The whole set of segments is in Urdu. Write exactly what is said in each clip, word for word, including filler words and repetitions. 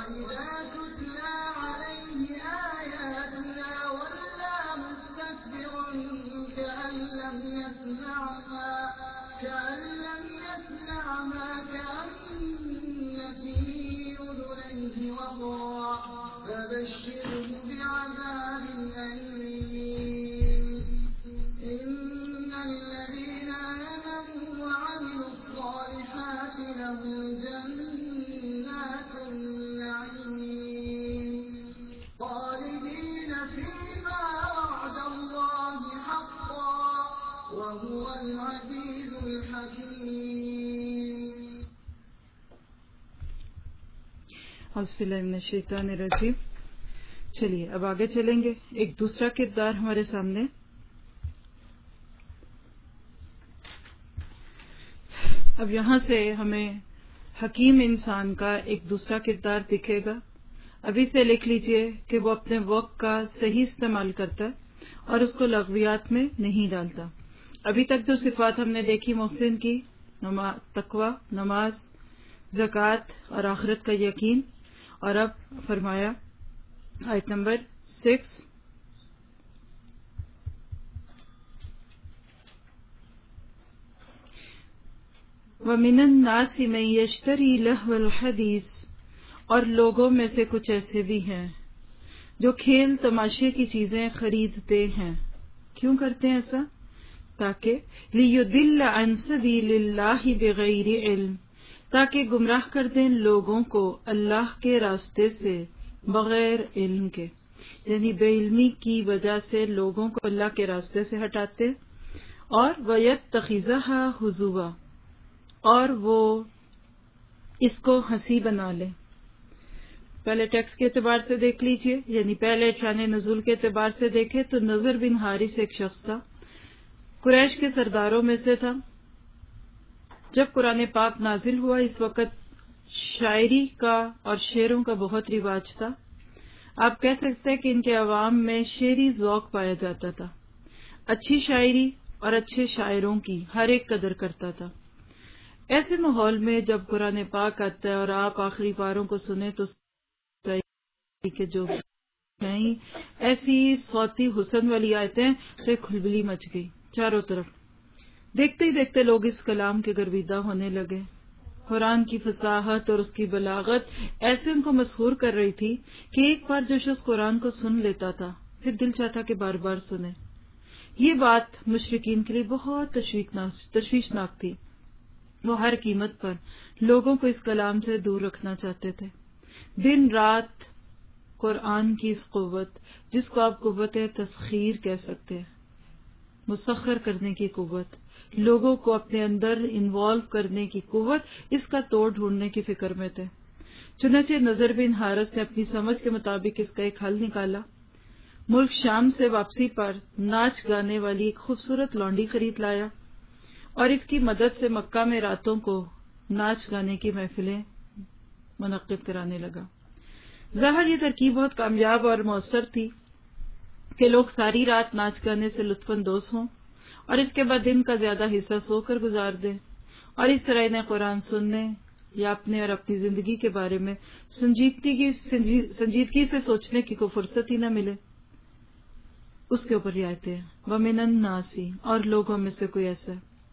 وإذا تتلى عليه آياتنا ولى مستكبرا كأن لم يسمعها كأن لم يسمعها كأن في أذنيه وقرا فبشره بعذاب أليم إن الذين آمنوا وعملوا الصالحات لهم جنات النعيم خالدين فيما وعد الله حقا وهو العزيز الحكيم. اعوذ باللہ من الشیطان الرجیم. چلیے اب آگے چلیں گے. ایک دوسرا کردار ہمارے سامنے. اب یہاں سے ہمیں حکیم انسان کا ایک دوسرا کردار دکھے گا. ابھی سے لکھ لیجئے کہ وہ اپنے وقت کا صحیح استعمال کرتا ہے اور اس کو لغویات میں نہیں ڈالتا. ابھی تک جو صفات ہم نے دیکھی محسن کی، تقوی، نماز، زکوٰۃ اور آخرت کا یقین. اور اب فرمایا آیت نمبر سکس، وَمِنَ النَّاسِ مَن يَشْتَرِي لَهْوَ الْحَدِيثِ، اور لوگوں میں سے کچھ ایسے بھی ہیں جو کھیل تماشے کی چیزیں خریدتے ہیں. کیوں کرتے ہیں ایسا؟ تاکہ لِيُضِلَّ عَن سَبِيلِ اللَّهِ بِغَيْرِ عِلْمٍ، تاکہ گمراہ کر دیں لوگوں کو اللہ کے راستے سے بغیر علم کے. یعنی بے علمی کی وجہ سے لوگوں کو اللہ کے راستے سے ہٹاتے. اور وَيَتَّخِذَهَا هُزُوًا، اور وہ اس کو ہنسی بنا لے. پہلے ٹیکسٹ کے اعتبار سے دیکھ لیجئے، یعنی پہلے شان نزول کے اعتبار سے دیکھے تو نضر بن حارث ایک شخص تھا، قریش کے سرداروں میں سے تھا. جب قرآن پاک نازل ہوا اس وقت شاعری کا اور شعروں کا بہت رواج تھا. آپ کہہ سکتے ہیں کہ ان کے عوام میں شعری ذوق پایا جاتا تھا. اچھی شاعری اور اچھے شاعروں کی ہر ایک قدر کرتا تھا. ایسے ماحول میں جب قرآن پاک آتا ہے اور آپ آخری پاروں کو سنیں تو کہ جو ایسی صوتی حسن والی آیتیں تو کھلبلی مچ گئی چاروں طرف. دیکھتے ہی دیکھتے لوگ اس کلام کے گرویدہ ہونے لگے. قرآن کی فصاحت اور اس کی بلاغت ایسے ان کو مسحور کر رہی تھی کہ ایک بار جو شخص قرآن کو سن لیتا تھا پھر دل چاہتا کہ بار بار سنے. یہ بات مشرکین کے لیے بہت تشویشناک تھی. وہ ہر قیمت پر لوگوں کو اس کلام سے دور رکھنا چاہتے تھے. دن رات قرآن کی اس قوت، جس کو آپ قوت تسخیر کہہ سکتے ہیں، مسخر کرنے کی قوت، لوگوں کو اپنے اندر انوالو کرنے کی قوت، اس کا توڑ ڈھونڈنے کی فکر میں تھے. چنانچہ نضر بن حارث نے اپنی سمجھ کے مطابق اس کا ایک حل نکالا. ملک شام سے واپسی پر ناچ گانے والی ایک خوبصورت لونڈی خرید لایا اور اس کی مدد سے مکہ میں راتوں کو ناچ گانے کی محفلیں منعقد کرانے لگا. ظاہر یہ ترکیب بہت کامیاب اور مؤثر تھی کہ لوگ ساری رات ناچ گانے سے لطف اندوز ہوں اور اس کے بعد دن کا زیادہ حصہ سو کر گزار دیں اور اس طرح انہیں قرآن سننے یا اپنے اور اپنی زندگی کے بارے میں سنجیدگی سنجیدگی سے سوچنے کی کوئی فرصت ہی نہ ملے. اس کے اوپر یہ آیتیں ہیں وَمِنَ النَّاسِ، اور لوگوں میں سے کوئی ایسا.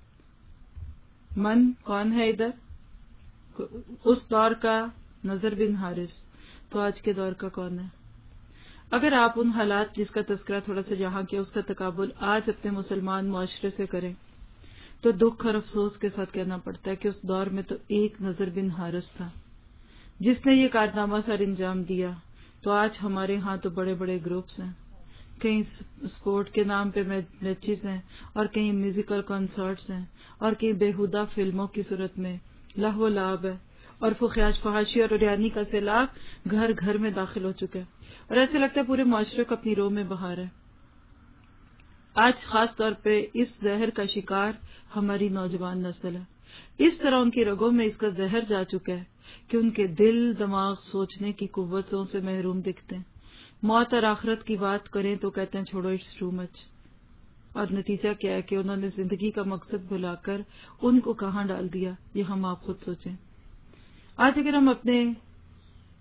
من کون ہے ادھر؟ اس دور کا نضر بن حارث. تو آج کے دور کا کون ہے؟ اگر آپ ان حالات جس کا تذکرہ تھوڑا سا یہاں کیا اس کا تقابل آج اپنے مسلمان معاشرے سے کریں تو دکھ اور افسوس کے ساتھ کہنا پڑتا ہے کہ اس دور میں تو ایک نضر بن حارث تھا جس نے یہ کارنامہ سر انجام دیا. تو آج ہمارے ہاں تو بڑے بڑے گروپس ہیں، کہیں اسپورٹ کے نام پہ میچز ہیں اور کہیں میوزیکل کنسرٹس ہیں اور کہیں بیہودہ فلموں کی صورت میں لہو و لعب ہے اور فحش فحاشی اور ریانی کا سیلاب گھر گھر میں داخل ہو چکا ہے اور ایسے لگتا ہے پورے معاشرے کو اپنی روح میں بہار ہے. آج خاص طور پہ اس زہر کا شکار ہماری نوجوان نسل ہے. اس طرح ان کی رگوں میں اس کا زہر جا چکا ہے کہ ان کے دل دماغ سوچنے کی قوتوں سے محروم دکھتے ہیں. موت اور آخرت کی بات کریں تو کہتے ہیں چھوڑو اٹس ٹو مچ. اور نتیجہ کیا ہے کہ انہوں نے زندگی کا مقصد بھلا کر ان کو کہاں ڈال دیا، یہ ہم آپ خود سوچیں. آج اگر ہم اپنے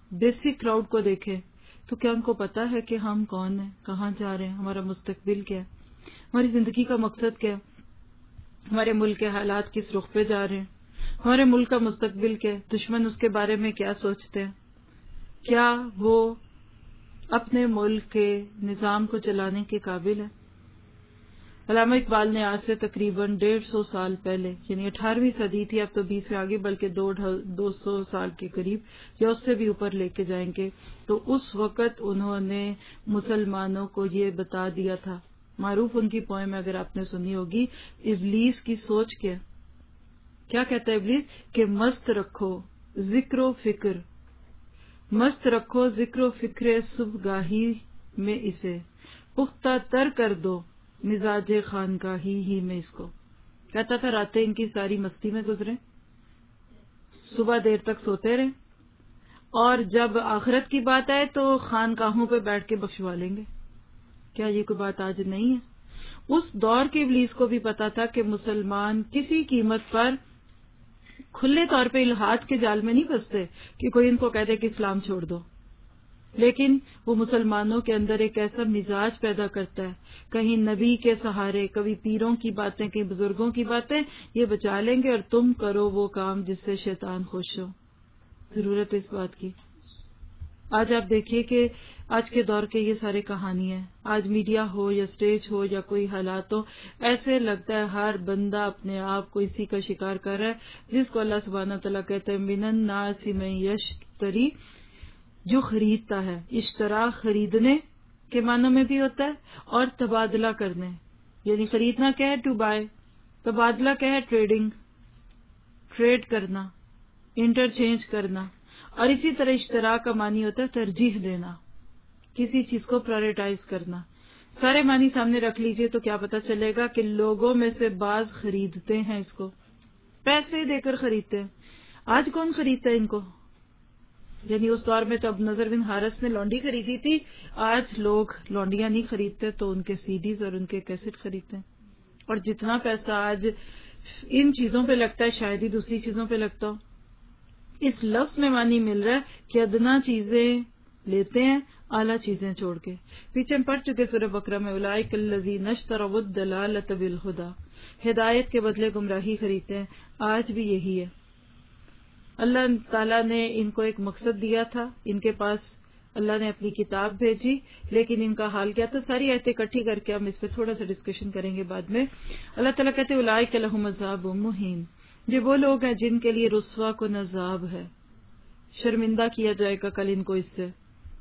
بیسک کراؤڈ کو دیکھیں تو کیا ان کو پتا ہے کہ ہم کون ہیں، کہاں جا رہے ہیں، ہمارا مستقبل کیا ہے، ہماری زندگی کا مقصد کیا ہے، ہمارے ملک کے حالات کس رخ پہ جا رہے ہیں، ہمارے ملک کا مستقبل کیا ہے، دشمن اس کے بارے میں کیا سوچتے ہیں، کیا وہ اپنے ملک کے نظام کو چلانے کے قابل ہے؟ علامہ اقبال نے آج سے تقریباً ڈیڑھ سو سال پہلے، یعنی اٹھارہویں صدی تھی، اب تو بیس سے آگے بلکہ دو دو سو سال کے قریب یا اس سے بھی اوپر لے کے جائیں گے، تو اس وقت انہوں نے مسلمانوں کو یہ بتا دیا تھا. معروف ان کی پوئم میں اگر آپ نے سنی ہوگی، ابلیس کی سوچ کیا کیا کہتا ہے ابلیس کہ مست رکھو ذکر و فکر، مست رکھو ذکر و فکر صبح گاہی میں، اسے پختہ تر کر دو مزاج خانقاہی ہی میں. اس کو کہتا تھا راتیں ان کی ساری مستی میں گزریں، صبح دیر تک سوتے رہیں، اور جب آخرت کی بات آئے تو خانقاہوں پہ بیٹھ کے بخشوا لیں گے. کیا یہ کوئی بات آج نہیں ہے؟ اس دور کے ابلیس کو بھی پتا تھا کہ مسلمان کسی قیمت پر کھلے طور پہ الحاد کے جال میں نہیں پھنستے کہ کوئی ان کو کہہ دے کہ اسلام چھوڑ دو، لیکن وہ مسلمانوں کے اندر ایک ایسا مزاج پیدا کرتا ہے، کہیں نبی کے سہارے، کبھی پیروں کی باتیں، کہیں بزرگوں کی باتیں، یہ بچا لیں گے اور تم کرو وہ کام جس سے شیطان خوش ہو. ضرورت ہے اس بات کی. آج آپ دیکھیے کہ آج کے دور کے یہ سارے کہانی ہیں، آج میڈیا ہو یا اسٹیج ہو یا کوئی حالات ہو، ایسے لگتا ہے ہر بندہ اپنے آپ کو اسی کا شکار کر رہا ہے جس کو اللہ سبحانہ تعالیٰ کہتے ہیں من الناس من یشتری، جو خریدتا ہے. اشترا خریدنے کے معنوں میں بھی ہوتا ہے اور تبادلہ کرنے، یعنی خریدنا کیا ہے ٹو بائی، تبادلہ کیا ہے ٹریڈنگ، ٹریڈ کرنا، انٹرچینج کرنا. اور اسی طرح اشترا کا معنی ہوتا ہے ترجیح دینا، کسی چیز کو پرائرٹائز کرنا. سارے معنی سامنے رکھ لیجئے تو کیا پتا چلے گا کہ لوگوں میں سے بعض خریدتے ہیں، اس کو پیسے دے کر خریدتے ہیں. آج کون خریدتا ہے ان کو؟ یعنی اس دور میں تو اب نظر بن حارث نے لونڈی خریدی تھی، آج لوگ لونڈیاں نہیں خریدتے تو ان کے سی ڈیز اور ان کے کیسٹ خریدتے ہیں. اور جتنا پیسہ آج ان چیزوں پہ لگتا ہے شاید ہی دوسری چیزوں پہ لگتا ہو. اس لفظ میں معنی مل رہا ہے کہ ادنا چیزیں لیتے ہیں، اعلیٰ چیزیں چھوڑ کے. پیچھے ہم پڑھ چکے سورہ بقرہ میں اولئک الذین اشتروا الضلالۃ بالہدی، ہدایت کے بدلے گمراہی خریدتے ہیں. آج بھی یہی ہے. اللہ تعالیٰ نے ان کو ایک مقصد دیا تھا، ان کے پاس اللہ نے اپنی کتاب بھیجی، لیکن ان کا حال کیا تھا؟ ساری آیتیں اکٹھی کر کے ہم اس پہ تھوڑا سا ڈسکشن کریں گے بعد میں. اللہ تعالیٰ کہتے ہیں اولئک لہم عذاب مہین، یہ وہ لوگ ہیں جن کے لیے رسوا کن عذاب ہے، شرمندہ کیا جائے گا کل ان کو اس سے.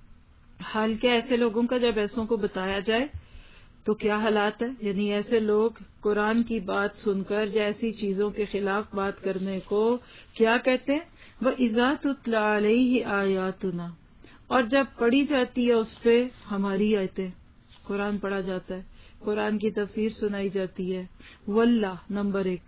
حال کیا ایسے لوگوں کا جب ایسوں کو بتایا جائے تو کیا حالات ہے؟ یعنی ایسے لوگ قرآن کی بات سن کر یا ایسی چیزوں کے خلاف بات کرنے کو کیا کہتے ہیں؟ وَإِذَا تُتْلَى عَلَيْهِ آيَاتُنَا، اور جب پڑھی جاتی ہے اس پہ ہماری آیتیں، قرآن پڑھا جاتا ہے، قرآن کی تفسیر سنائی جاتی ہے، واللہ نمبر ایک،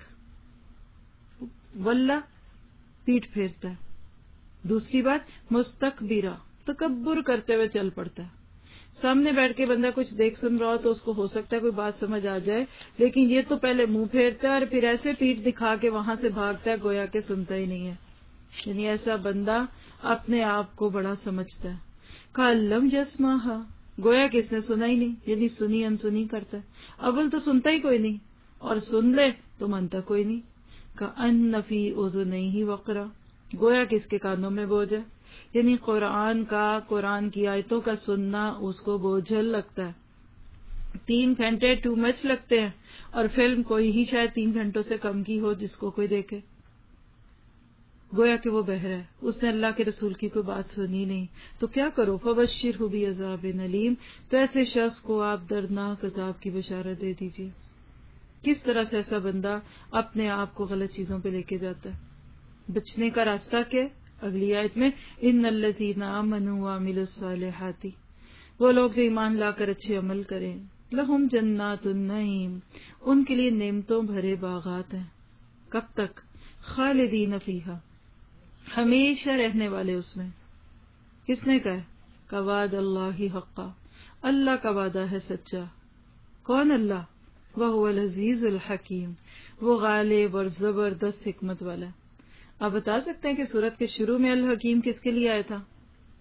واللہ پیٹ پھیرتا ہے. دوسری بات مستکبرہ، تکبر کرتے ہوئے چل پڑتا ہے. سامنے بیٹھ کے بندہ کچھ دیکھ سن رہا ہو تو اس کو ہو سکتا ہے کوئی بات سمجھ آ جائے، لیکن یہ تو پہلے منہ پھیرتا ہے اور پھر ایسے پیٹ دکھا کے وہاں سے بھاگتا ہے گویا کہ سنتا ہی نہیں ہے. یعنی ایسا بندہ اپنے آپ کو بڑا سمجھتا ہے. کَأَلَّمْ يَسْمَعْهَا، گویا کہ اس نے سنا ہی نہیں، یعنی سنی انسنی کرتا ہے. اول تو سنتا ہی کوئی نہیں اور سن لے تو مانتا کوئی نہیں. کَأَنَّ فِي أُذُنَيْهِ وَقْرًا، گویا کہ اس کے کانوں میں بوجھ ہے. یعنی قرآن کا، قرآن کی آیتوں کا سننا اس کو بوجھل لگتا ہے. تین گھنٹے ٹو مچ لگتے ہیں اور فلم کوئی ہی شاید تین گھنٹوں سے کم کی ہو جس کو کوئی دیکھے. گویا کہ وہ بہرا ہے، اس نے اللہ کے رسول کی کوئی بات سنی نہیں. تو کیا کرو؟ فَبَشِّرْهُ بِعَذَابٍ أَلِيمٍ، تو ایسے شخص کو آپ دردناک عذاب کی بشارت دے دیجیے. کس طرح سے ایسا بندہ اپنے آپ کو غلط چیزوں پہ لے کے جاتا ہے؟ بچنے کا راستہ کیا؟ اگلی آیت میں ان الذین آمنوا وعملوا الصالحات، وہ لوگ جو ایمان لا کر اچھے عمل کریں، لہم جنات النعیم، ان کے لیے نعمتوں بھرے باغات ہیں. کب تک؟ خالدین فیہا، ہمیشہ رہنے والے اس میں. کس نے کہا؟ کواد اللہ حقا، اللہ کا وعدہ ہے سچا. کون اللہ؟ وَهُوَ الْعَزِيزُ الْحَكِيمُ، وہ غالب اور زبردست حکمت والا ہے. آپ بتا سکتے ہیں کہ سورت کے شروع میں الحکیم کس کے لیے آیا تھا؟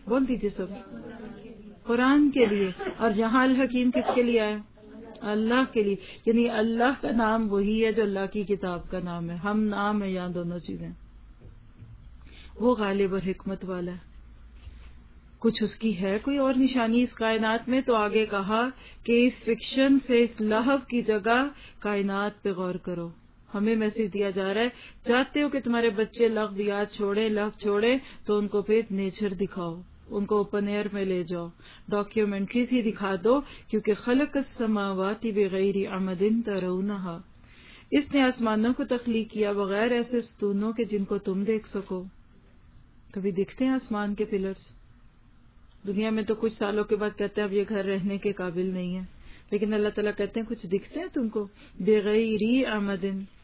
بول دیجیے سب. قرآن کے لیے. اور یہاں الحکیم کس کے لیے آیا؟ اللہ کے لیے. یعنی اللہ کا نام وہی ہے جو اللہ کی کتاب کا نام ہے. ہم نام ہے یہاں دونوں چیزیں. وہ غالب اور حکمت والا ہے. کچھ اس کی ہے کوئی اور نشانی اس کائنات میں؟ تو آگے کہا کہ اس فکشن سے، اس لہو کی جگہ کائنات پہ غور کرو. ہمیں میسج دیا جا رہا ہے، چاہتے ہو کہ تمہارے بچے لغویات چھوڑیں، لغو چھوڑیں، تو ان کو پھر نیچر دکھاؤ، ان کو اوپن ایئر میں لے جاؤ، ڈاکیومنٹریز ہی دکھا دو. کیونکہ خلق السماوات بغیر عمد ترونہا، اس نے آسمانوں کو تخلیق کیا بغیر ایسے ستونوں کے جن کو تم دیکھ سکو. کبھی دیکھتے ہیں آسمان کے پلرز؟ دنیا میں تو کچھ سالوں کے بعد کہتے ہیں اب یہ گھر رہنے کے قابل نہیں ہے، لیکن اللہ تعالیٰ کہتے ہیں کچھ دکھتے ہیں تم کو بغیر عمد.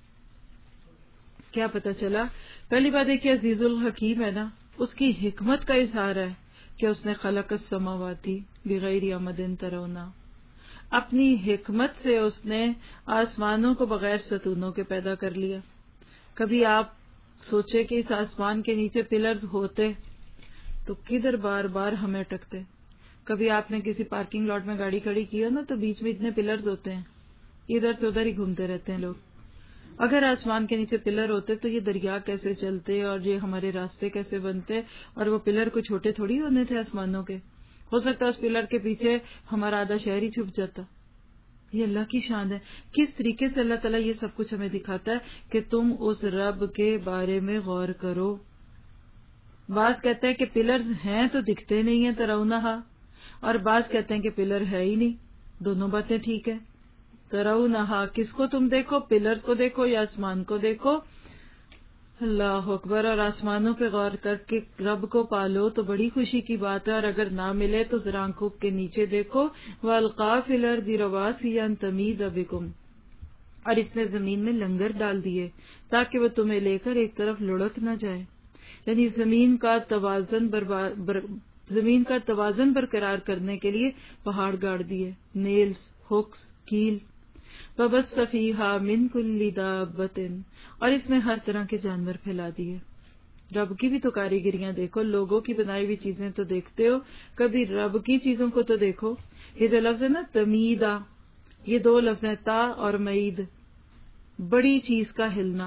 کیا پتہ چلا؟ پہلی بات ہے کہ عزیز الحکیم ہے نا، اس کی حکمت کا اظہار ہے کہ اس نے خلق السماوات بغیر عمد ترونا، اپنی حکمت سے اس نے آسمانوں کو بغیر ستونوں کے پیدا کر لیا. کبھی آپ سوچے کہ اس آسمان کے نیچے پلرز ہوتے تو کدھر بار بار ہمیں اٹکتے. کبھی آپ نے کسی پارکنگ لاٹ میں گاڑی کھڑی کی ہو نا، تو بیچ میں اتنے پلرز ہوتے ہیں، ادھر سے ادھر ہی گھومتے رہتے ہیں لوگ. اگر آسمان کے نیچے پلر ہوتے تو یہ دریا کیسے چلتے اور یہ ہمارے راستے کیسے بنتے؟ اور وہ پلر کو چھوٹے تھوڑی ہونے تھے آسمانوں کے. ہو سکتا ہے اس پلر کے پیچھے ہمارا آدھا شہر ہی چھپ جاتا. یہ اللہ کی شان ہے. کس طریقے سے اللہ تعالیٰ یہ سب کچھ ہمیں دکھاتا ہے کہ تم اس رب کے بارے میں غور کرو. بعض کہتے ہیں کہ پلرز ہیں تو دکھتے نہیں ہیں ترونہا، اور بعض کہتے ہیں کہ پلر ہے ہی نہیں. دونوں باتیں ٹھیک ہے. ترونہا کس کو تم دیکھو؟ پلرز کو دیکھو یا آسمان کو دیکھو. اللہ اکبر. اور آسمانوں پہ غور کر کے رب کو پالو تو بڑی خوشی کی بات ہے. اور اگر نہ ملے تو ذرا آنکھوں کے نیچے دیکھو. وَأَلْقَىٰ فِي الْأَرْضِ رَوَاسِيَ أَن تَمِيدَ بِكُمْ، اور اس نے زمین میں لنگر ڈال دیے تاکہ وہ تمہیں لے کر ایک طرف لڑک نہ جائے. یعنی زمین کا توازن بربا... بر... زمین کا توازن برقرار کرنے کے لیے پہاڑ گاڑ دیے، نیلز، ہکس، کیل. وَبَثَّ فِيهَا مِن كُلِّ دَابَّةٍ، اور اس میں ہر طرح کے جانور پھیلا دیے. رب کی بھی تو کاریگریاں دیکھو. لوگوں کی بنائی ہوئی چیزیں تو دیکھتے ہو، کبھی رب کی چیزوں کو تو دیکھو. یہ جو لفظ ہے نا تمیدہ، یہ دو لفظ ہیں، تا اور معید، بڑی چیز کا ہلنا.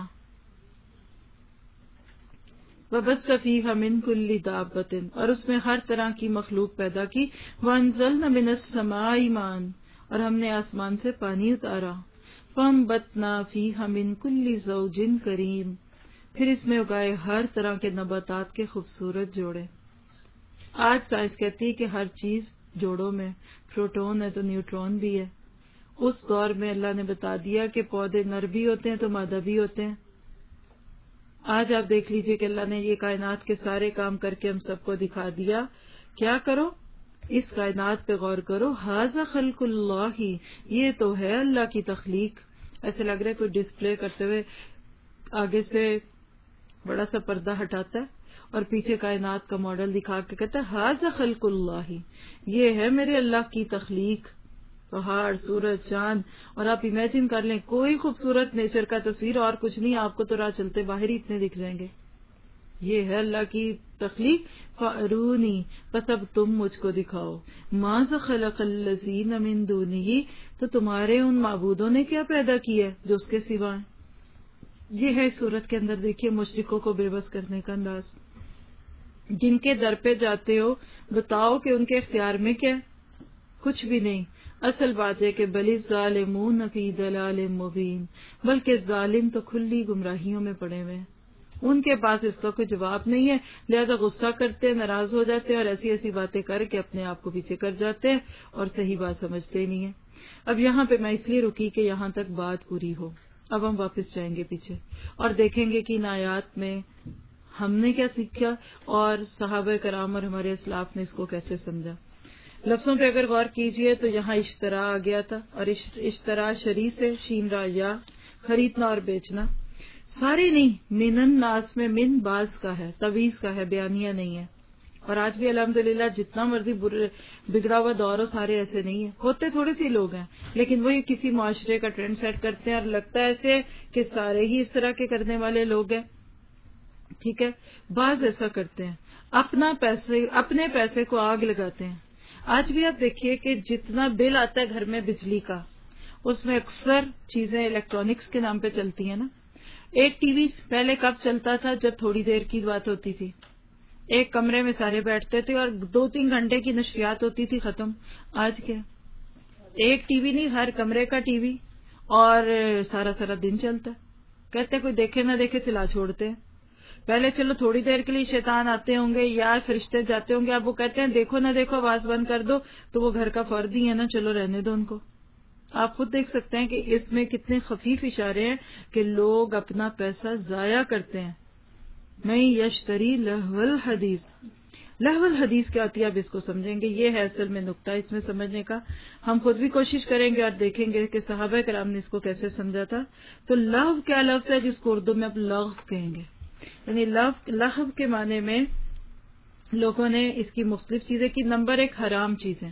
وَبَثَّ فِيهَا مِن كُلِّ دَابَّةٍ، اور اس میں ہر طرح کی مخلوق پیدا کی. وَأَنزَلْنَا مِنَ السَّمَاءِ مَاءً، اور ہم نے آسمان سے پانی اتارا. فَأَنبَتْنَا فِيهَا مِن كُلِّ زَوْجٍ كَرِيمٍ، پھر اس میں اگائے ہر طرح کے نباتات کے خوبصورت جوڑے. آج سائنس کہتی ہے کہ ہر چیز جوڑوں میں، پروٹون ہے تو نیوٹرون بھی ہے. اس دور میں اللہ نے بتا دیا کہ پودے نر بھی ہوتے ہیں تو مادہ بھی ہوتے ہیں. آج آپ دیکھ لیجئے کہ اللہ نے یہ کائنات کے سارے کام کر کے ہم سب کو دکھا دیا. کیا کرو؟ اس کائنات پہ غور کرو. ھذا خلق اللہ، یہ تو ہے اللہ کی تخلیق. ایسے لگ رہا ہے کوئی ڈسپلے کرتے ہوئے آگے سے بڑا سا پردہ ہٹاتا ہے اور پیچھے کائنات کا ماڈل دکھا کے کہتا ہے ھذا خلق اللہ، یہ ہے میرے اللہ کی تخلیق. پہاڑ، سورج، چاند. اور آپ امیجن کر لیں کوئی خوبصورت نیچر کا تصویر اور کچھ نہیں، آپ کو تو راہ چلتے باہر ہی اتنے دکھ جائیں گے. یہ ہے اللہ کی تخلیق. فَأَرُونِي، پس اب تم مجھ کو دکھاؤ. مَاذَا خَلَقَ الَّذِينَ مِن دُونِهِ، تو تمہارے ان معبودوں نے کیا پیدا کیا ہے جو اس کے سوا ہیں. یہ ہے اس صورت کے اندر دیکھیے مشرکوں کو بے بس کرنے کا انداز. جن کے در پہ جاتے ہو بتاؤ کہ ان کے اختیار میں کیا ہے؟ کچھ بھی نہیں. اصل بات ہے کہ بل الظالمون فی ضلال مبین، بلکہ ظالم تو کھلی گمراہیوں میں پڑے ہوئے ہیں. ان کے پاس اس کا کوئی جواب نہیں ہے، لہذا غصہ کرتے، ناراض ہو جاتے ہیں اور ایسی ایسی باتیں کر کے اپنے آپ کو پیچھے کر جاتے ہیں اور صحیح بات سمجھتے ہی نہیں ہیں. اب یہاں پہ میں اس لیے رکی کہ یہاں تک بات پوری ہو. اب ہم واپس جائیں گے پیچھے اور دیکھیں گے کہ ان آیات میں ہم نے کیا سیکھا اور صحابہ کرام اور ہمارے اسلاف نے اس کو کیسے سمجھا. لفظوں پہ اگر غور کیجئے تو یہاں اشترا آ گیا تھا، اور اشترا شری سے شین را یا، خریدنا اور بیچنا. سارے نہیں، من الناس میں من بعض کا ہے، تویز کا ہے، بیانیہ نہیں ہے. اور آج بھی الحمدللہ جتنا مرضی بگڑا ہوا دور ہو سارے ایسے نہیں ہیں، ہوتے تھوڑے سی لوگ ہیں لیکن وہی کسی معاشرے کا ٹرینڈ سیٹ کرتے ہیں اور لگتا ہے ایسے کہ سارے ہی اس طرح کے کرنے والے لوگ ہیں. ٹھیک ہے، بعض ایسا کرتے ہیں، اپنا پیسے اپنے پیسے کو آگ لگاتے ہیں. آج بھی آپ دیکھیے کہ جتنا بل آتا ہے گھر میں بجلی کا، اس میں اکثر چیزیں الیکٹرانکس کے نام پہ چلتی ہیں نا. ایک ٹی وی پہلے کب چلتا تھا؟ جب تھوڑی دیر کی بات ہوتی تھی، ایک کمرے میں سارے بیٹھتے تھے اور دو تین گھنٹے کی نشریات ہوتی تھی، ختم. آج کیا؟ ایک ٹی وی نہیں، ہر کمرے کا ٹی وی، اور سارا سارا دن چلتا ہے. کہتے کوئی دیکھے نہ دیکھے چلا چھوڑتے ہیں. پہلے چلو تھوڑی دیر کے لیے شیطان آتے ہوں گے یا فرشتے جاتے ہوں گے، اب وہ کہتے ہیں دیکھو نہ دیکھو آواز بند کر دو، تو وہ گھر کا فرد ہی ہے نا، چلو رہنے دو ان کو. آپ خود دیکھ سکتے ہیں کہ اس میں کتنے خفیف اشارے ہیں کہ لوگ اپنا پیسہ ضائع کرتے ہیں. میں یشتری لہو الحدیث. لہو الحدیث کیا ہوتی ہے، اب اس کو سمجھیں گے. یہ ہے اصل میں نقطہ اس میں سمجھنے کا. ہم خود بھی کوشش کریں گے اور دیکھیں گے کہ صحابہ کرام نے اس کو کیسے سمجھا تھا. تو لہو کیا لفظ ہے جس کو اردو میں اب لغو کہیں گے، یعنی لہو کے معنی میں لوگوں نے اس کی مختلف چیزیں کی. نمبر ایک حرام چیزیں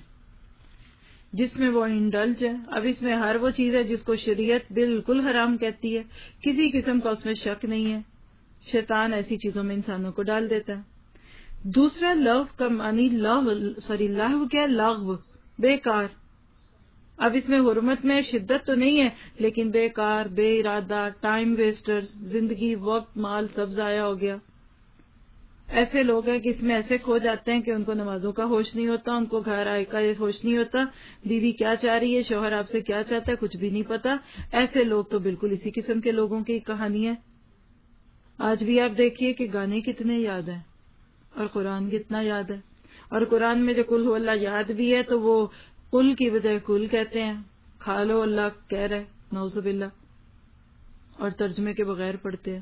جس میں وہ انڈلج ہے. اب اس میں ہر وہ چیز ہے جس کو شریعت بالکل حرام کہتی ہے، کسی قسم کا اس میں شک نہیں ہے. شیطان ایسی چیزوں میں انسانوں کو ڈال دیتا ہے. دوسرا لغو کا معنی لغو سوری لغو کیا، لغو بیکار. اب اس میں حرمت میں شدت تو نہیں ہے، لیکن بیکار، بے ارادہ، ٹائم ویسٹرز، زندگی، وقت، مال سب ضائع ہو گیا. ایسے لوگ ہیں کہ اس میں ایسے کھو جاتے ہیں کہ ان کو نمازوں کا ہوش نہیں ہوتا، ان کو گھر آئے کا ہوش نہیں ہوتا، بیوی کیا چاہ رہی ہے، شوہر آپ سے کیا چاہتا ہے، کچھ بھی نہیں پتا. ایسے لوگ تو بالکل اسی قسم کے لوگوں کی کہانی ہے. آج بھی آپ دیکھیے کہ گانے کتنے یاد ہیں اور قرآن کتنا یاد ہے. اور قرآن میں جو قل ہو اللہ یاد بھی ہے تو وہ قل کی بجائے کل کہتے ہیں، کھا لو اللہ کہہ رہے، نعوذ باللہ، اور ترجمے کے بغیر پڑھتے ہیں.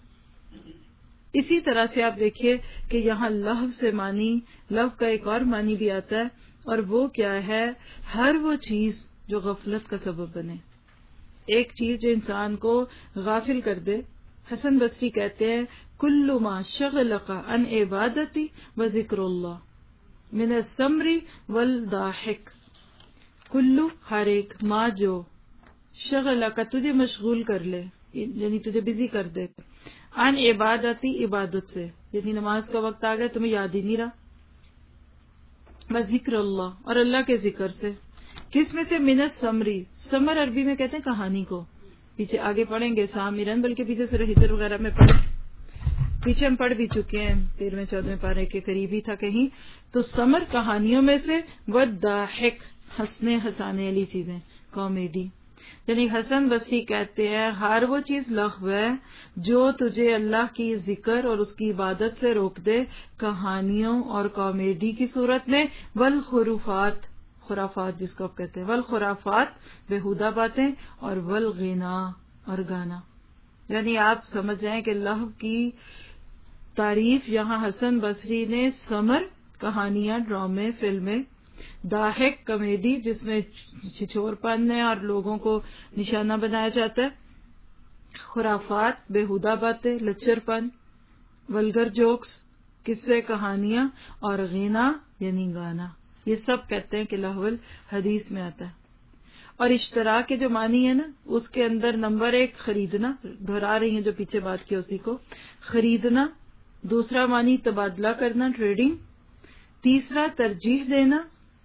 اسی طرح سے آپ دیکھیے کہ یہاں لہو سے معنی، لہو کا ایک اور معنی بھی آتا ہے، اور وہ کیا ہے، ہر وہ چیز جو غفلت کا سبب بنے. ایک چیز جو انسان کو غافل کر دے. حسن بصری کہتے ہیں کل ما شغلق عن عبادتی و ذکر اللہ من السمر والضاحک. کلو ہر ایک، ما جو، شغلق تجھے مشغول کر لے، یعنی تجھے بزی کر دے، عن عبادتی عبادت سے، یعنی نماز کا وقت آ گیا تمہیں یاد ہی نہیں رہا، و ذکر اللہ اور اللہ کے ذکر سے. کس میں سے؟ من السمری. سمر عربی میں کہتے ہیں کہانی کو. پیچھے آگے پڑھیں گے سامرن، بلکہ پیچھے سورہ ہجر وغیرہ میں پڑھ پیچھے ہم پڑھ بھی چکے ہیں، تیرہویں چودہویں پارے کے قریب ہی تھا کہیں. تو سمر کہانیوں میں سے، والضاحک ہنسنے ہنسانے والی چیزیں، کامیڈی. یعنی حسن بصری کہتے ہیں ہر وہ چیز لغو ہے جو تجھے اللہ کی ذکر اور اس کی عبادت سے روک دے، کہانیوں اور کامیڈی کی صورت میں. والخرافات، خرافات جس کو آپ کہتے ہیں، والخرافات بےہودہ باتیں، اور والغنا اور گانا. یعنی آپ سمجھ جائیں کہ لہو کی تعریف یہاں حسن بصری نے سمر کہانیاں، ڈرامے، فلمیں، ضاحک کامیڈی جس میں چھچور پن ہے اور لوگوں کو نشانہ بنایا جاتا ہے، خرافات بےہودہ باتیں، لچر پن، ولگر جوکس، قصے کہانیاں، اور غنا یعنی گانا. یہ سب کہتے ہیں کہ لہو الحدیث میں آتا ہے. اور اشتراک کے جو معنی ہے نا، اس کے اندر نمبر ایک خریدنا، دہرا رہی ہیں جو پیچھے بات کی اسی کو، خریدنا. دوسرا معنی تبادلہ کرنا، ٹریڈنگ. تیسرا ترجیح دینا،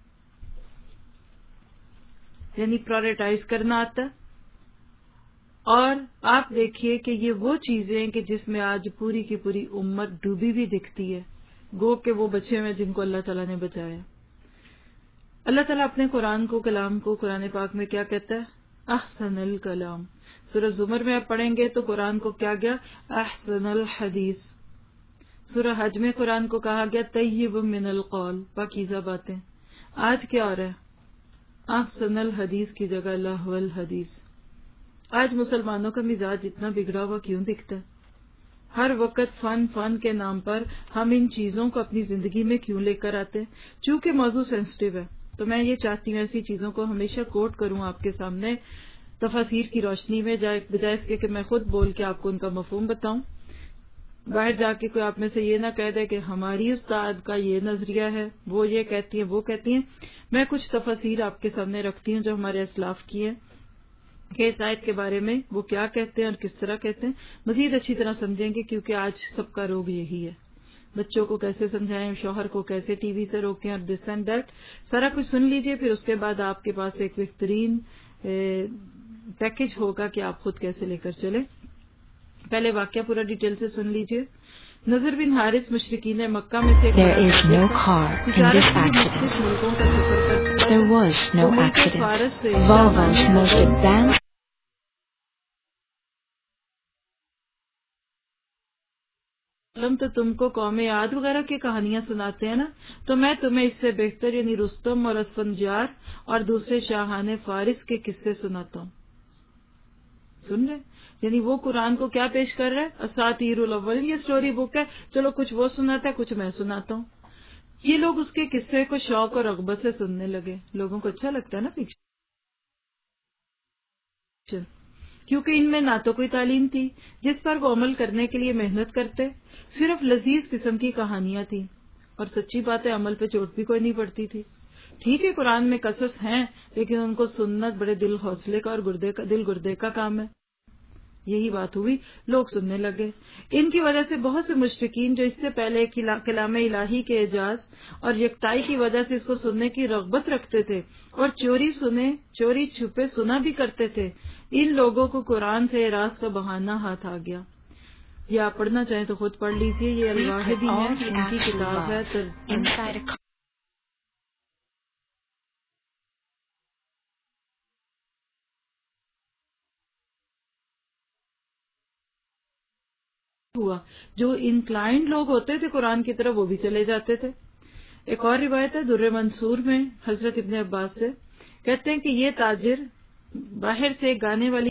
یعنی پرائرٹائز کرنا آتا ہے. اور آپ دیکھیے کہ یہ وہ چیزیں ہیں کہ جس میں آج پوری کی پوری امت ڈوبی بھی دکھتی ہے، گو کہ وہ بچے ہوئے جن کو اللہ تعالیٰ نے بچایا. اللہ تعالیٰ اپنے قرآن کو، کلام کو قرآن پاک میں کیا کہتا ہے؟ احسن الکلام. سورہ زمر میں آپ پڑھیں گے تو قرآن کو کیا گیا؟ احسن الحدیث. سورہ حج میں قرآن کو کہا گیا طیب من القول، پاکیزہ باتیں. آج کیا ہو رہا ہے؟ احسن الحدیث کی جگہ لہو الحدیث. آج مسلمانوں کا مزاج اتنا بگڑا ہوا کیوں دکھتا ہے؟ ہر وقت فن فن کے نام پر ہم ان چیزوں کو اپنی زندگی میں کیوں لے کر آتے ہیں؟ چونکہ موضوع سینسٹیو ہے تو میں یہ چاہتی ہوں ایسی چیزوں کو ہمیشہ کوٹ کروں آپ کے سامنے تفاسیر کی روشنی میں، بجائے اس کے کہ میں خود بول کے آپ کو ان کا مفہوم بتاؤں. باہر جا کے کوئی آپ میں سے یہ نہ کہہ دے کہ ہماری استاد کا یہ نظریہ ہے، وہ یہ کہتی ہیں، وہ کہتی ہیں. میں کچھ تفاسیر آپ کے سامنے رکھتی ہوں جو ہمارے اسلاف کی ہیں. کہ اس آیت کے بارے میں وہ کیا کہتے ہیں اور کس طرح کہتے ہیں، مزید اچھی طرح سمجھیں گے، کیونکہ آج سب کا روگ یہی ہے. بچوں کو کیسے سمجھائیں، شوہر کو کیسے ٹی وی سے روکیں اور دس اینڈ دیٹ، سارا کچھ سن لیجئے. پھر اس کے بعد آپ کے پاس ایک بہترین پیکج ہوگا کہ آپ خود کیسے لے کر چلیں. پہلے واقعہ پورا ڈیٹیل سے سن لیجئے. نذر بن حارث مشرکین مکہ میں سے ایک There is no car in this accident. ملکوں کا سفر کرتا There was no accident. Volvo's most advanced علم تو تم کو قوم عاد وغیرہ کی کہانیاں سناتے ہیں نا، تو میں تمہیں اس سے بہتر یعنی رستم اور اسفنجار اور دوسرے شاہان فارس کے قصے سناتا ہوں. سن رہے؟ یعنی وہ قرآن کو کیا پیش کر رہا ہے؟ اساطیر الاولین، یہ سٹوری بک ہے، چلو کچھ وہ سناتا ہے کچھ میں سناتا ہوں. یہ لوگ اس کے قصے کو شوق اور رغبت سے سننے لگے. لوگوں کو اچھا لگتا ہے نا فکشن، کیونکہ ان میں نہ تو کوئی تعلیم تھی جس پر وہ عمل کرنے کے لیے محنت کرتے، صرف لذیذ قسم کی کہانیاں تھیں، اور سچی بات ہے عمل پہ چوٹ بھی کوئی نہیں پڑتی تھی. ٹھیک ہے قرآن میں قصص ہیں، لیکن ان کو سننا بڑے دل حوصلے کا اور گردے کا دل گردے کا کام ہے. یہی بات ہوئی، لوگ سننے لگے. ان کی وجہ سے بہت سے مشرکین جو اس سے پہلے کلام الہی کے اعجاز اور یکتائی کی وجہ سے اس کو سننے کی رغبت رکھتے تھے اور چوری سنے چوری چھپے سنا بھی کرتے تھے، ان لوگوں کو قرآن سے اعراض کا بہانہ ہاتھ آ گیا. یہ آپ پڑھنا چاہیں تو خود پڑھ لیجئے. یہ الواحدی ہے، ان کی کتاب ہے. inside a car. ہوا جو انکلائنڈ لوگ ہوتے تھے قرآن کی طرف وہ بھی چلے جاتے تھے. ایک اور روایت ہے در منصور میں حضرت ابن عباس سے، کہتے ہیں کہ یہ تاجر باہر سے گانے والی